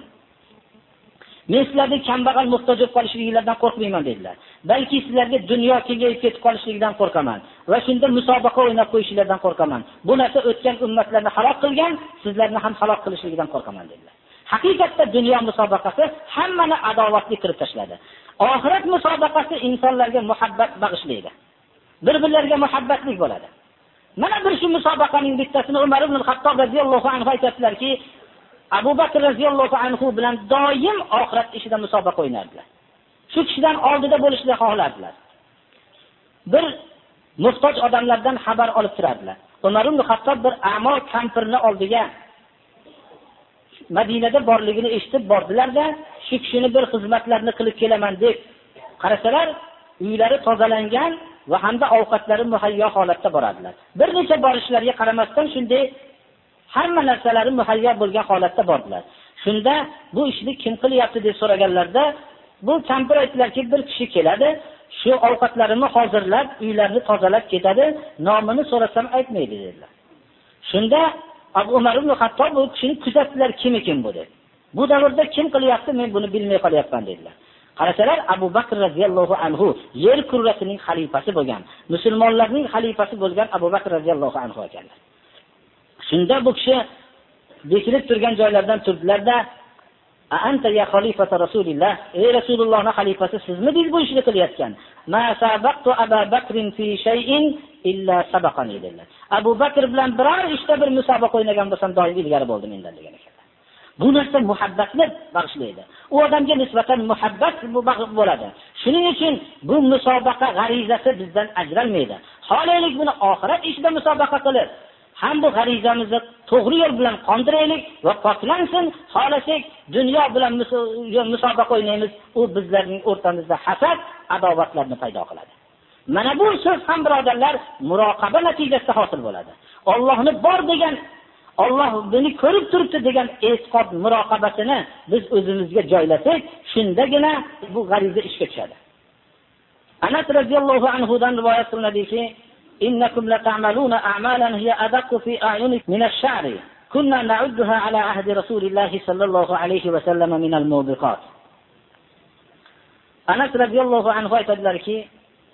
Speaker 1: Men sizlarga kambag'al muhtoj bo'lib qolishligidan qo'rqmayman dedilar. Balki sizlarga dunyo kengayib ketib qolishligidan qo'rqaman va shunda musobaqa o'ynab qo'yishlardan qo'rqaman. Bu narsa o'tgan ummatlarni halok qilgan, sizlarni ham halok qilishligidan qo'rqaman dedilar. Haqiqatda dunyo musobaqasi hammani adovatli qilib tashladi. Oxirat musobaqasi insonlarga muhabbat bag'ishlaydi. Bir-birlariga muhabbatlik bo'ladi. Mana bir shu musobaqaning bittasini Umar ibn Xattob radhiyallohu anhu aytadilarki, Abu Bakr radhiyallohu anhu bilan doim oxirat ishida musobaqa o'ynardilar. Shu kishidan oldida bo'lishni xohlardilar. Bir muhtoj odamlardan xabar olib turardilar. Umar ibn Xattob bir a'mo kampirni oldiga Madinada borligini eshitib bordilar-da, shu kishini bir xizmatlarni qilib kelaman deb qarasalar, uylari tozalangan va hamda ovqatlari muhayyo holatda boradilar. Bir necha borishlariga qaramasdan shunday hamma narsalari muhayyo bo'lgan holatda bordilar. Shunda bu ishni kim qilyapti deb so'raganlarda, bu kampir aytdilarki, bir kishi keladi, shu ovqatlarimni hozirlab, uylarni tozalab ketadi, nomini so'rasam aytmaydi dedilar. Shunda Abu Umar ibn Xattob bu kishini kuzatdilar, kim ekan bu deb. Bu davrda kim qilyapti, men buni bilmay qolyapman dedilar. Qarasalar, Abu Bakr radhiyallohu anhu yer kurrasining xalifasi bo'lgan, musulmonlarning xalifasi bo'lgan Abu Bakr radhiyallohu anhu ekanlar. Shunda bu kishi bekilib turgan joylardan turdilarda, "Anta ya xalifata Rasulillah, ey Rasulullohning xalifasi sizmi bu ishni qilayotgan? Ma sabaqtu Abu Bakrin fi shay'in illa sabaqani" dedilar. Abu Bakr bilan biror ishda bir musobaqa o'ynagan bo'lsam, doim ilgari bo'ldim mendan degan ekanlar. Bu narsa muhabbatni bag'ishlaydi. U odamga nisbatan muhabbat bu bo'ladi. Shuning uchun bu musobaqa g'arizasi bizdan ajralmaydi. Xohlaylik buni oxirat ishida musobaqa qilib, ham bu g'arizamizni to'g'ri yo'l bilan qondiraylik va poklansin. Xohlasak dunyo bilan musobaqa o'ynaymiz, u bizlarning o'rtamizda hasad, adovatlarni paydo qiladi. Mana bu so'z ham birodarlar muroqaba natijasida hosil bo'ladi. Allohni bor degan, Alloh buni ko'rib turibdi degan e'tiqod muroqabasini biz o'zimizga joylasak, shundagina bu g'ariza ishga tushadi. Anas radhiyallohu anhu dan rivoyat qilinadiki, innakum la ta'maluna a'malan hiya adaqu fi a'yunikum min ash-sha'ri kunna na'udduha ala ahdi Rasulillah sallallohu alayhi wa sallam min al-mubiqat. Anas radhiyallohu anhu aytadilarki,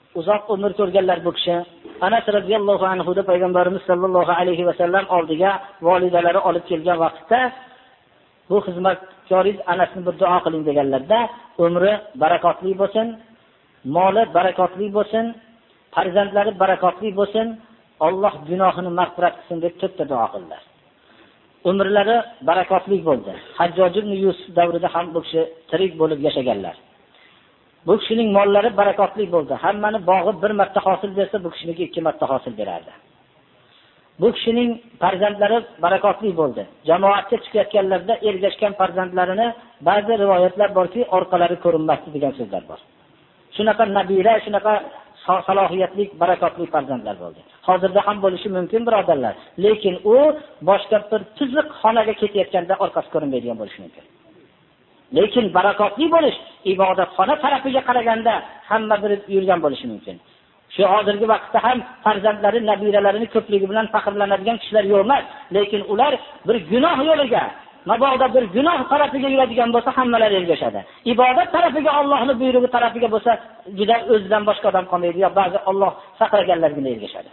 Speaker 1: uzoq umr ko'rganlar bu kishi. Anas radhiyallohu anhu da payg'ambarimiz sollallohu alayhi vasallam oldiga volidalari olib kelgan vaqtda bu xizmatkoringiz Anasni bir duo qiling deganlarda, umri barakotli bo'lsin, moli barakotli bo'lsin, farzandlari barakotli bo'lsin, Alloh gunohini mag'firat qilsin deb to'rtta duo qildilar. Umrlari barakotli bo'ldi. Hajjoj ibn Yusuf davrida ham bu kishi tirik bo'lib yashaganlar. Bu kishining mollari barakotli bo'ldi. Hammani bog'i bir marta hosil bersa, bu kishiniki 2 marta hosil berardi. Bu kishining farzandlari barakotli bo'ldi. Jamoatga chiqayotganlarda ergashgan farzandlarini ba'zi rivoyatlar borki, orqalari ko'rinmasdi degan so'zlar bor. Shunaqa nabira, shunaqa salohiyatli, barakotli farzandlar bo'ldi. Hozirda ham bo'lishi mumkin, birodarlar. Lekin u boshqa bir tuzuq xonaga ketayotganda orqasi ko'rinmaydigan bo'lishi mumkin. Lekin barakotli bo'lish ibodatxona tarafiga qaraganda hamma bir yurgan bo'lishi mumkin. Shu hozirgi vaqtda ham farzandlari, nabiralarini ko'pligi bilan faxrlanadigan kishilar yo'q emas, lekin ular bir gunoh yo'liga, mabodo bir gunoh tarafiga yuradigan bo'lsa, hammalari ergashadi. Ibodat tarafiga, Allohning buyrug'i tarafiga bo'lsa, juda o'zidan boshqa odam qolmaydi, yo ba'zi Alloh saqlaganlarga ergashadi.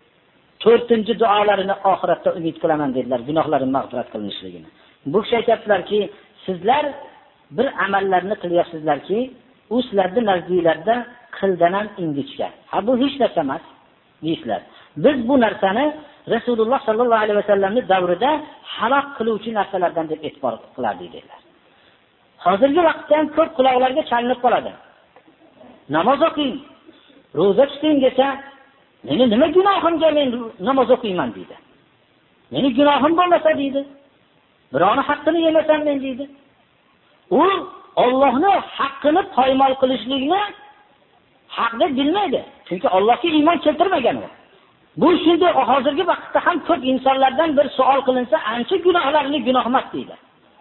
Speaker 1: 4-duolarini oxiratda umid qilaman dedilar, gunohlarini mag'firat qilinishligini. Bu kishi aytadilarki, sizlar bir amallarni qilyapsizlarki, u sizlarning nazdingizda qildan ham ingichka. Ha, bu hech narsa emas, deysizlar. Biz bu narsani Rasululloh sallallohu alayhi vasallamning davrida halok qiluvchi narsalardan deb e'tibor qilardik dedilar. Hozirgi vaqtda ham ko'p quloqlarga chalinib qoladi. Namoz o'qing, roza tuting desa, meni nima gunohimga men namoz o'qiyman deydi. Meni gunohim bo'lmasa deydi. Birovning haqqini yemasam men deydi. U Allohning haqqini poymol qilishlikni haq deb bilmaydi. Chunki Allohga iymon keltirmagan u. Bu shunday hozirgi vaqtda ham ko'p insonlardan bir savol qilinsa, ancha gunohlarini gunoh emas deydi.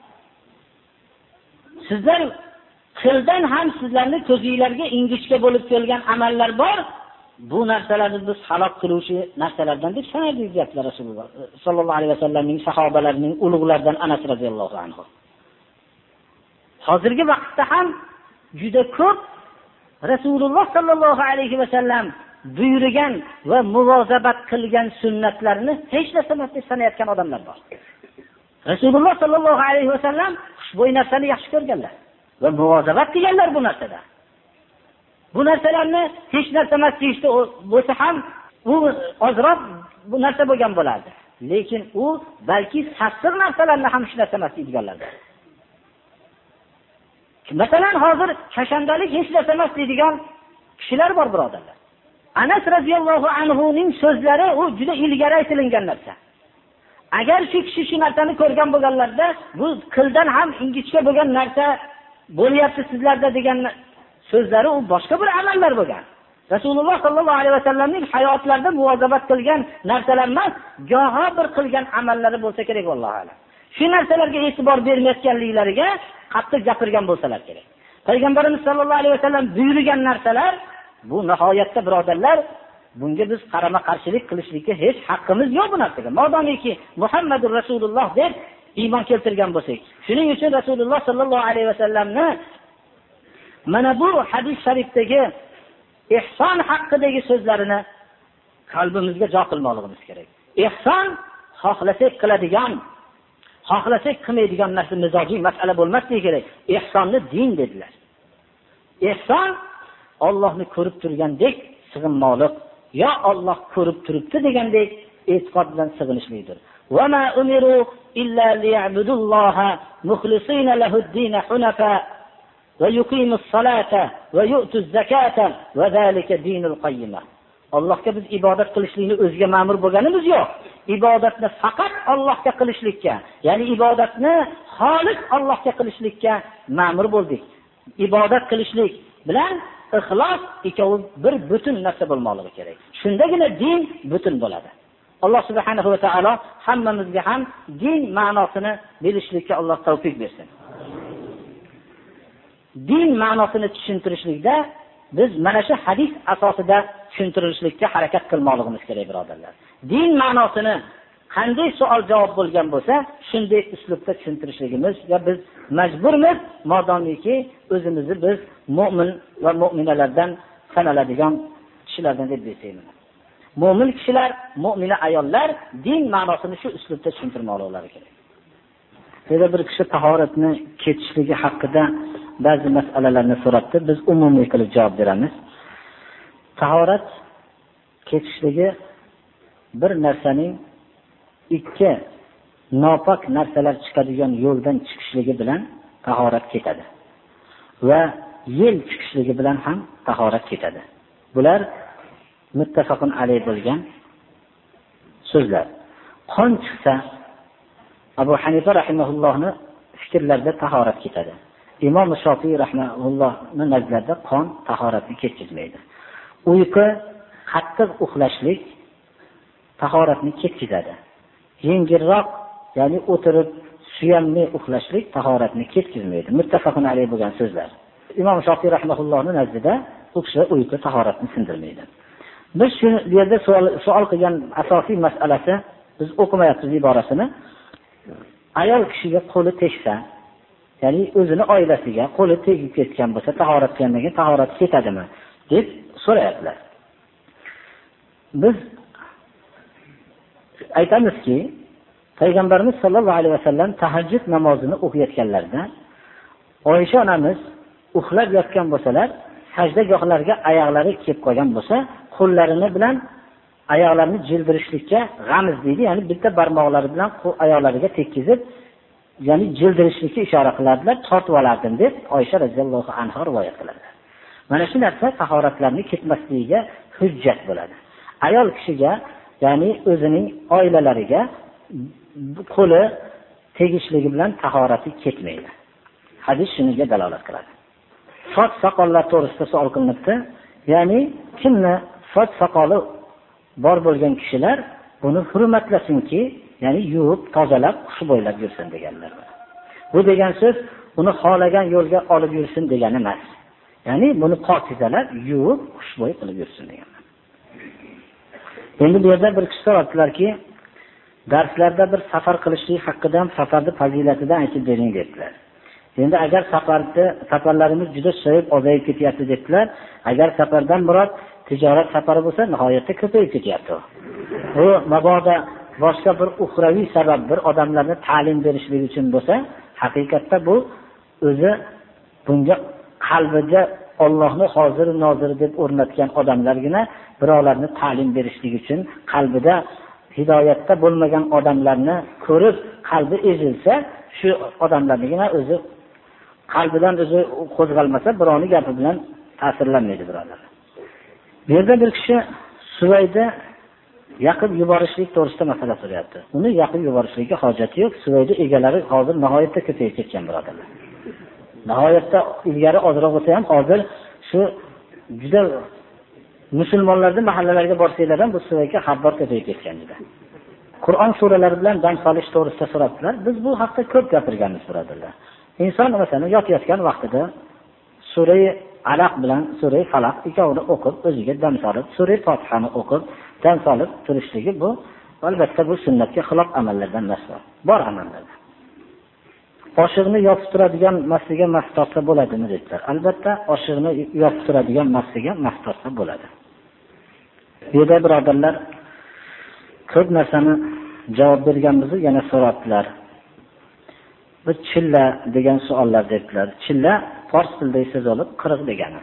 Speaker 1: Sizlar qildan ham sizlarning ko'zingizlarga ingichka bo'lib kelgan amallar bor. Bu narsalarni biz halok qiluvchi narsalardan deb sanaydik deyaptilar Rasululloh sallallohu alayhi vasallamning sahobalarining ulug'laridan Anas radhiyallohu anhu. Hozirgi vaqtda ham juda ko'p Rasululloh sallallohu alayhi vasallam buyurgan va muvozabat qilgan sunnatlarni hech narsa emas deb sanayotgan odamlar bor. Rasululloh sallallohu alayhi vasallam xushbo'y narsani yaxshi ko'rganlar va muvozabat qilganlar bu narsada. Bu narsalarni hech narsa emas deyishdi bo'lsa ham u ozroq bu narsa bo'lgan bo'lardi. Lekin u balki sassiq narsalarni ham hech narsa emas deydiganlardir. Masalan, hozir kashandalik hech narsa emas deydigan kishilar bor, birodarlar. Anas radhiyallohu anhu ning so'zlari u juda ilgari aytilgan narsa. Agar shu kishi shu narsani ko'rgan bo'lganlarda, bu qildan ham ingichka bo'lgan narsa bo'lyapti sizlarda degan so'zlari u boshqa bir amallar bo'lgan. Rasululloh sallallohu alayhi vasallamning hayotlarida muvozabat qilgan narsalar emas, goho bir qilgan amallari bo'lsa kerak vallahi. Shu narsalarga e'tibor bermayotganliklariga qattiq gapirgan bo'lsalar kerak. Payg'ambarimiz sollallohu alayhi vasallam buyurgan narsalar bu nihoyatda birodarlar, bunga biz qarama-qarshilik qilishlikka hech haqqimiz yo'q bu narsaga. Modomiki Muhammadur Rasululloh deb iymon keltirgan bo'lsak. Shuning uchun Rasululloh sollallohu alayhi vasallamni mana bu hadis sharifdagi ihson haqidagi so'zlarini qalbimizga jo qilmoqligimiz kerak. Ihson xohlasak qiladigan, xohlasak qilmaydigan narsa mizojiy masala bo'lmasligi kerak. Ihsonni din dedilar. Ihson Allohni ko'rib turgandek sig'inmoqlik, yo Alloh ko'rib turibdi degandek e'tiqod bilan sig'inishlikdir. Va ma umiru illa liya'budulloha mukhlisina lahud-din hunafa va yuqimus-salata va yu'tuz-zakata va zalika dinul qayyima. Allohga biz ibodat qilishlikni o'ziga ma'mur bo'lganimiz yo'q. Ibodatni faqat Allohga qilishlikka, ya'ni ibodatni xolis Allohga qilishlikka ma'mur bo'ldik. Ibodat qilishlik bilan ixlos ikkovi bir butun narsa bo'lmoqligi kerak. Shundagina din butun bo'ladi. Alloh subhanahu va taolo hammamizga ham din ma'nosini bilishlikka Alloh tavfiq bersin. Din ma'nosini tushuntirishlikda biz mana shu hadis asosida tushuntirishlikka harakat qilmoqligimiz kerak, birodarlar. Din ma'nosini qanday savol javob bo'lgan bo'lsa, shunday uslubda tushuntirishligimiz va biz majburmiz, modomiki o'zimizni biz mu'min va mu'minalardan sanaladigan kishilardan deb desayman. Mo'min kishilar, mu'mina ayollar din ma'nosini shu uslubda tushuntirmoqlari kerak. Yana bir kishi tahoratni ketishligi haqida ba'zi masalalarni so'rabdi. Biz umumiy qilib javob beramiz. Tahorat ketishligi bir narsaning ikki nopok narsalar chiqadigan yo'ldan chiqishligi bilan tahorat ketadi. Va yel chiqishligi bilan ham tahorat ketadi. Bular muttafaqun alayh bo'lgan so'zlar. Qon chiqsa Abu Hanifa rahimahullohning fikrlarida tahorat ketadi. Imom Shofiy rahimahullohning nazarida qon tahoratni ketkizmaydi. Uyqu, qattiq uxlashlik tahoratni ketkizadi. Yengilroq, ya'ni o'tirib suyanmay uxlashlik tahoratni ketkizmaydi. Muttafaqun alayh bo'lgan so'zlar. Imom Shofiy rahimahullohning nazarida u kishi uyqu tahoratni sindirmaydi. Biz shu yerda savol qilgan asosiy masalasi, biz o'qimayapmiz iborasini. Ayol kishiga qo'li tegsa, ya'ni o'zini oilasiga qo'li tegib ketgan bo'lsa, tahorat qilgandan keyin tahorat ketadimi deb so'rayaptilar. Biz aytamizki, Payg'ambarimiz sollallohu alayhi vasallam tahajjud namozini o'qiyotganlarida Oysha onamiz uxlab yotgan bo'lsalar, sajdagohlarga oyoqlari kelib qolgan bo'lsa, qo'llarini bilan oyoqlarini jildirishlikka g'amiz deydi, ya'ni bitta barmoqlari bilan oyoqlariga tekkizib, ya'ni jildirishlikka ishora qilardilar, tortib olardim deb Oysha radhiyallohu anha rivoyat qiladi. Mana shu narsa tahoratlarning ketmasligiga hujjat bo'ladi. Ayol kishiga, ya'ni o'zining oilalariga qo'li tegishligi bilan tahorati ketmaydi. Hadis shunga dalolat qiladi. Soch soqollar to'g'risida savol qilinibdi. Ya'ni kimni soch soqoli bor bo'lgan kishilar buni hurmatlasinki, ya'ni yuvib, tozalab, xushbo'ylab yursin deganlar. Bu degan so'z uni xohlagan yo'lga olib yursin degani emas. Ya'ni buni pokizalab, yuvib, xushbo'y qilib yursin deganlar. Endi bu yerda bir kishi so'rabdilarki, darslarda bir safar qilishlik haqida ham safarning fazilatidan aytib bering dedilar. Endi agar safarlarimiz juda so'yib ozayib ketyapti dedilar. Agar safardan murod tijorat safari bo'lsa, nihoyatda ko'payib ketyapti. Bu mabodo boshqa bir uxraviy sabab, bir odamlarni ta'lim berishlik uchun bo'lsa, haqiqatda bu o'zi bunga qalbida Allohni hozir nozir deb o'rnatgan odamlargina birovlarni ta'lim berishlik uchun qalbida hidoyatda bo'lmagan odamlarni ko'rib qalbi ezilsa, shu odamlarnigina o'zi qalbidan o'zi qo'zg'almasa, birovning gapi bilan ta'sirlanmaydi birodar. Bu yerda bir kishi Suvayda yaqib yuborishlik to'g'risida masala so'rayapti. Uni yaqib yuborishlikka hojati yo'q. Suvayda egalari hozir nihoyatda ko'payib ketgan birodarlar. Nihoyatda ilgari ozroq bo'lsa ham hozir shu juda musulmonlarning mahallalariga borsanglar ham bu Suvayga xabar ko'payib ketgan edi. Qur'on suralari bilan dam solish to'g'risida so'rabdilar. Biz bu haqda ko'p gapirganmiz birodarlar. Inson masalan yotayotgan vaqtida sura Alaq bilan sura Falaq ikkovini o'qib, o'ziga dam solib, sura Fotihani o'qib, dam solib turishligi bu albatta bu sunnatga xilof amallardan emas. Bor amallar. Oshiqni yopib turadigan masliga mas tortsa bo'ladimi dedilar. Albatta oshiqni yopib turadigan masliga mas tortsa bo'ladi. Bu yerda birodarlar ko'p narsani javob berganmizni yana so'rabdilar. Bir chilla degan savollar dedilar. Chilla fors tilidagi so'z olib, qiriq degani.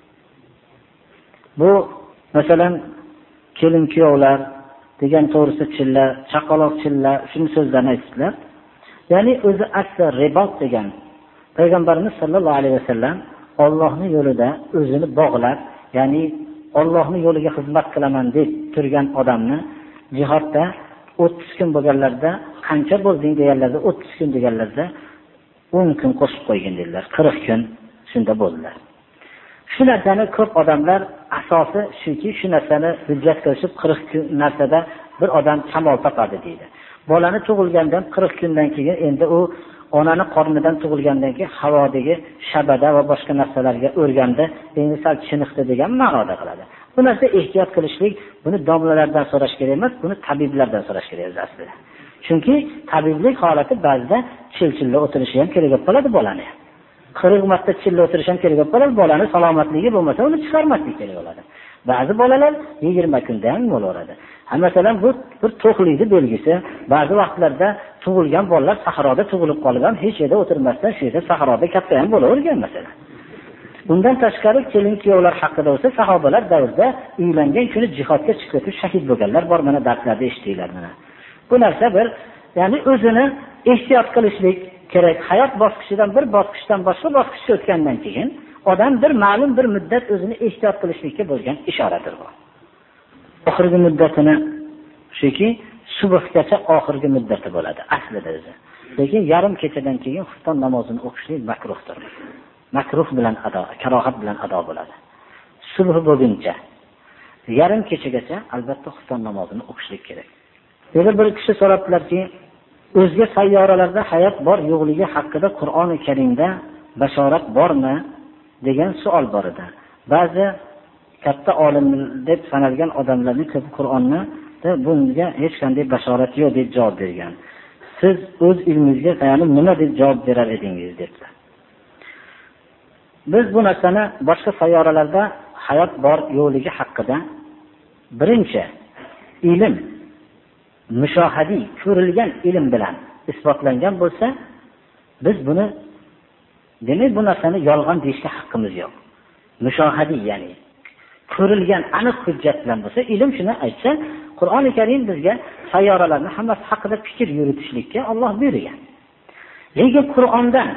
Speaker 1: Bu masalan kelin kuyovlar degan to'g'risida chilla, chaqaloq chilla, shuni so'zlarni aytdilar. Ya'ni o'zi asli ribot degan. Payg'ambarimiz sollallohu alayhi vasallam Allohning yo'lida o'zini bog'lab, ya'ni Allohning yo'liga xizmat qilaman deb turgan odamni jihodda 30 kun bo'lganlarda qancha bo'lding deganlarda 30 kun deganlarda 10 kun qo'shib qo'ygan dedilar. 40 kun shunda bo'ldilar. Shu narsani ko'p odamlar asosi shuki, shu narsani hujjat qilib 40 kun narsada bir odam kamol topadi deydi. Bolani tug'ilgandan 40 kundan keyin endi u onani qornidan tug'ilgandan keyin havodagi shabada va boshqa narsalarga o'rgandi, endi sal chiniqdi degan ma'noda qiladi. Bu narsa ehtiyot qilishlik, buni domlalardan so'rash kerak emas, buni tabiblardan so'rash kerak aslida. Chunki tabiblik holati ba'zida chil-chilla o'tirishi ham kerak bo'lib qoladi bolani. 40 marta chilla o'tirish ham kerak bo'lib qoladi, bolani salomatligi bo'lmasa uni chiqarmaslik kerak bo'ladi. Ba'zi bolalar 20 kunda ham bo'laveradi. Masalan, bu bir to'qlikning belgisi. Ba'zi vaqtlarda tug'ilgan bolalar sahroda tug'ilib qolgan, hech yerda o'tirmasdan shu yerda sahroda katta ham bo'lavergan masalan. Bundan tashqari kelin-kuyovlar haqida bo'lsa, sahobalar davrida uylangan kuni jihodga chiqib ketib shahid bo'lganlar bor, mana darslarda eshitdinglar mana. Bu narsa bir, ya'ni o'zini ehtiyot qilishlik kerak. Hayot bosqichidan bir bosqichdan boshqa bosqichga o'tgandan keyin odam bir ma'lum bir muddat o'zini ehtiyot qilishlikka bo'lgan ishoradir bu. Oxirgi muddatini shuki subhgacha oxirgi muddati bo'ladi aslida o'zi. Lekin yarim kechadan keyin xufton namozini o'qishlik makruhdir. Makruh bilan ado, karohat bilan ado bo'ladi. Subh bo'lguncha yarim kechagacha albatta xufton namozini o'qishlik kerak. Yana bir kishi so'rabdilarki, o'zga sayyoralarda hayot bor yo'qligi haqida Qur'oni Karimda bashorat bormi degan savol bor edi. Ba'zi katta olim deb sanalgan odamlarning ko'p Qur'onni bunga hech qanday bashorat yo'q deb javob bergan. Siz o'z ilmingizga tayanib nima deb javob berar edingiz dedilar. Biz bu narsani boshqa sayyoralarda hayot bor yo'qligi haqida birinchi ilm mushohadiy ko'rilgan ilm bilan isbotlangan bo'lsa, biz buni demak bu narsani yolg'on deyishga haqqimiz yo'q. Mushohadiy ya'ni ko'rilgan aniq hujjat bilan bo'lsa, ilm shuni aytsa, Qur'oni Karim bizga sayyoralarning hammasi haqida fikr yuritishlikka Alloh buyurgan. Lekin Qur'ondan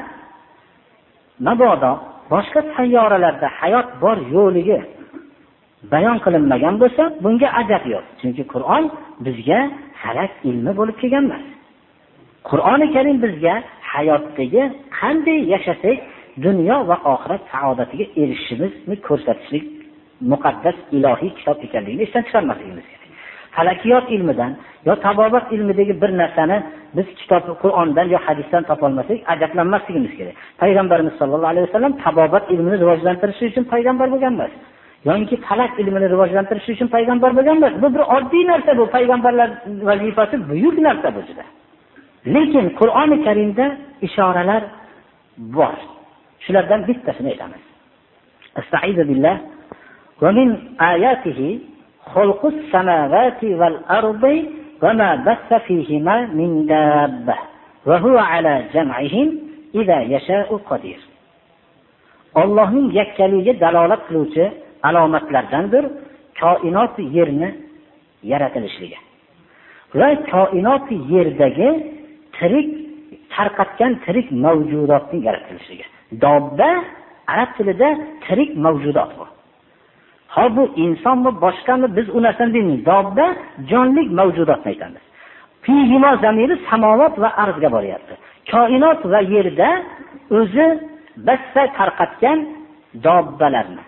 Speaker 1: mabodo boshqa sayyoralarda hayot bor yo'qligi bayon qilinmagan bo'lsa, bunga ajab yo'q. Chunki Qur'on bizga falak ilmi bo'lib kelgan emas. Qur'oni Karim bizga hayotdagi qanday yashasak dunyo va oxirat saodatiga erishishimizni ko'rsatishlik muqaddas ilohiy kitob ekanligini esdan chiqarmasligimiz kerak. Falakiyot ilmidan yo tabobat ilmidagi bir narsani biz kitob Qur'ondan yo hadisdan topolmasak ajablanmasligimiz kerak. Payg'ambarimiz sollallohu alayhi vasallam tabobat ilmini rivojlantirish uchun payg'ambar bo'lgan emas. Yoki falak ilmini rivojlantirish uchun payg'ambar bo'lgan emas. Bu bir oddiy narsa, bu payg'ambarlar vazifasi buyuk narsa bu juda. Lekin Qur'oni Karimda ishoralar bor. Shulardan bittasini aytamiz. Estaizu billah va min ayatihi xalqus samawati val ardi va ma bassa fihima min dabba va huwa ala jam'ihim idza yasha'u qadir. Allohning yakkaligiga dalolat qiluvchi alomatlardandir koinot yerni yaratilishligi va koinot yerdagi tirik tarqatgan tirik mavjudotning yaratilishligi. Dobba arab tilida tirik mavjudot bu. Ha bu insonmi boshqami biz u narsani bilmaymiz. Dobba jonlik mavjudotni aytamiz. Fihima zamiri samovat va arzga boryapti. Koinot va yerda o'zi bassa tarqatgan dobbalarni.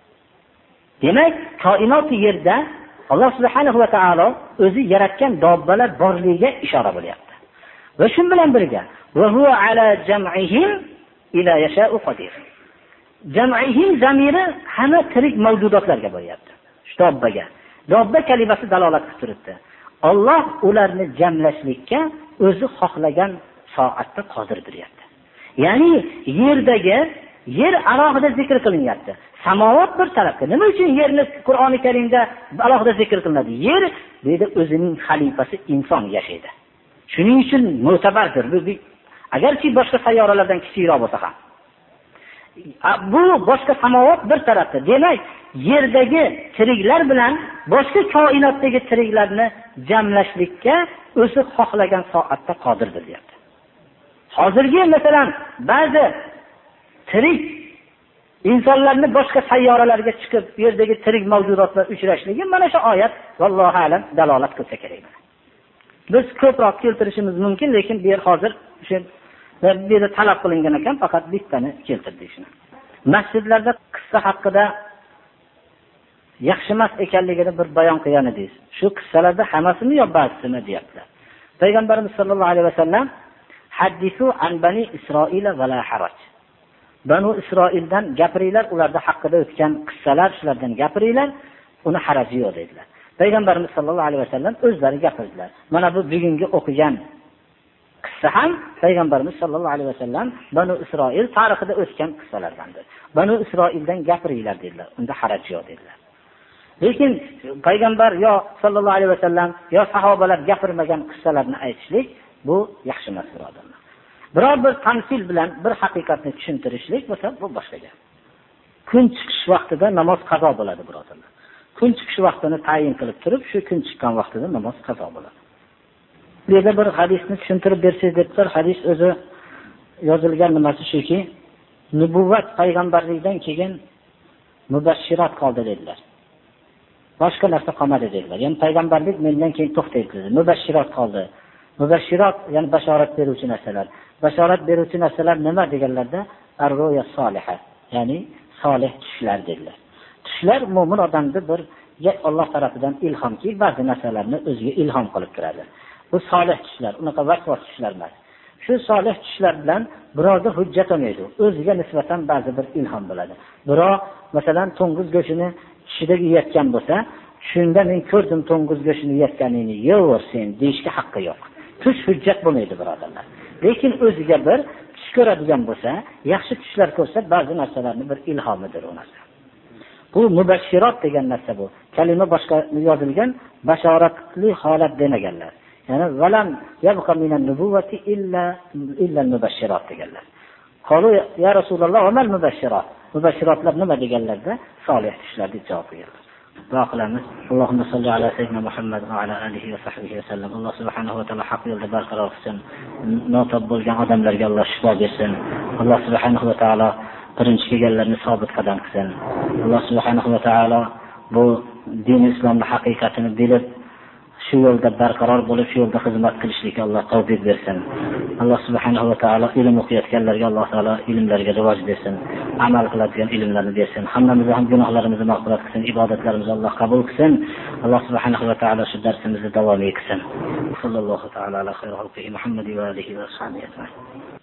Speaker 1: Demak, koinot yerda Alloh subhanahu va taolo o'zi yaratgan dobbalar borligiga ishora bo'lyapti. Va shu bilan birga va huwa ala jam'ihim ila yasha'u qadir. Jam'ihim zamiri hamma tirik mavjudotlarga bo'lyapti. Shu dobbaga. Dobba kalimasi dalolat qilib turibdi. Alloh ularni jamlashlikka o'zi xohlagan soatda qodirdir deyapti. Ya'ni yerdagi yer alohida zikr qilinyapti. Samovat bir tarafga. Nima uchun yerni Qur'oni Karimda alohida zikr qilinadi? Yer deydi o'zining xalifasi inson yashaydi. Shuning uchun mo'tabardir. Agarki boshqa sayyoralardan kichikroq bo'lsa ham. Bu boshqa samovat bir tarafda. Demak, yerdagi tiriklar bilan boshqa koinotdagi tiriklarni jamlashlikka o'zi xohlagan soatda qodirdir deyapti. Hozirgi masalan ba'zi tirik insonlarni boshqa sayyoralarga chiqib, yerdagi tirik mavjudotlar uchrashligi mana shu oyat vallohu alam dalolat qilsa kerak. Biz ko'proq keltirishimiz mumkin, lekin bu yer hozir shu bu yerda talab qilingan ekan, faqat bittani keltirdik shuni. Masjidlarda qissa haqida yaxshi emas ekanligini bir bayon qilgan edingiz. Shu qissalarda hammasini yo ba'zisini deyaptilar. Payg'ambarimiz sollallohu alayhi vasallam haddisu an bani Isroil va la haraj. Banu Isroildan gapiringlar, ularda haqida o'tgan qissalar, shulardan gapiringlar, uni haraji yo'q dedilar. Payg'ambarimiz sollallohu alayhi vasallam o'zlari gapirdilar. Mana bu bugungi o'qigan qissa ham Payg'ambarimiz sollallohu alayhi vasallam Banu Isroil tarixida o'tgan qissalardandir. Banu Isroildan gapiringlar dedilar. Unda haraj yo'q dedilar. Lekin payg'ambar yo sallallohu alayhi vasallam yo sahobalar gapirmagan qissalarni aytishlik bu yaxshi emas, birodarlar. Biror bir tamsil bilan bir haqiqatni tushuntirishlik bo'lsa, bu boshqa gap. Kun chiqish vaqtida namoz qazo bo'ladi, birodarlar. Kun chiqish vaqtini tayin qilib turib, shu kun chiqqan vaqtida namoz qazo bo'ladi. Bu yerda bir hadisni tushuntirib bersangiz deblar. Hadis o'zi yozilgan nimasi shuki, nubuvvat payg'ambarlikdan keyin mubashshirat qoldi dedilar. Boshqa narsa qolmadi dedilar. Ya'ni payg'ambarlik mendan keyin to'xtaydi. Mubashshirat qoldi. Mubashshirat ya'ni bashorat beruvchi narsalar. Bashorat beruvchi narsalar nima deganlarda? Ar-ruya solihah, ya'ni solih tushlar dedilar. Tushlar mo'min odamda bir Alloh tarafidan ilhomki, ba'zi narsalarni o'ziga ilhom qilib turadi. Bu solih tushlar, unaqa vasvas tushlar emas. Shu solih tushlar bilan birovga hujjat olmaydi. O'ziga nisbatan ba'zi bir ilhom bo'ladi. Birov masalan to'ng'iz go'shini tushida yeyotgan bo'lsa, shunda men ko'rdim to'ng'iz go'shini yeyotganingni, yeyver sen deyishga haqqi yo'q. Tush hujjat bo'lmaydi, birodarlar. Lekin o'ziga bir tush ko'radigan bo'lsa, yaxshi tushlar ko'rsa, ba'zi narsalarni bir ilhomidir u narsa. Bu mubashshirat degan narsa bu. Kalima boshqa yozilgan, bashoratli holat demaganlar. Ya'ni valam yabqa minan nubuvvati illa mubashshirat deganlar. Qalu ya Rasululloh, va mal mubashshirat? Mubashshiratlar nima deganlarda? Solih tushlar deb javob berdilar. Duo qilamiz. Allohumma salli ala sayyidina Muhammad va ala alihi va sahbihi va sallam. Alloh subhanahu va taolo haq yo'lda barqaror qilsin. Notob bo'lgan odamlarga Alloh shifo bersin. Alloh subhanahu va taolo birinchi kelganlarni sobit qadam qilsin. Alloh subhanahu va taolo bu din islomning haqiqatini bilib, shu yo'lda barqaror bo'lib, shu yo'lda xizmat qilishlikka Alloh tavfiq bersin. Alloh subhanahu va taolo ilm o'qiyotganlarga Alloh taolo ilmlariga rivoj bersin, amal qiladigan ilmlarni bersin. Hammamizni ham gunohlarimizni mag'firat qilsin, ibodatlarimizni Alloh qabul qilsin. Alloh subhanahu va taolo shu darsimizni davom etsin. Sallallohu taala ala xayri xalqihi Muhammad va alihi va sahbihi.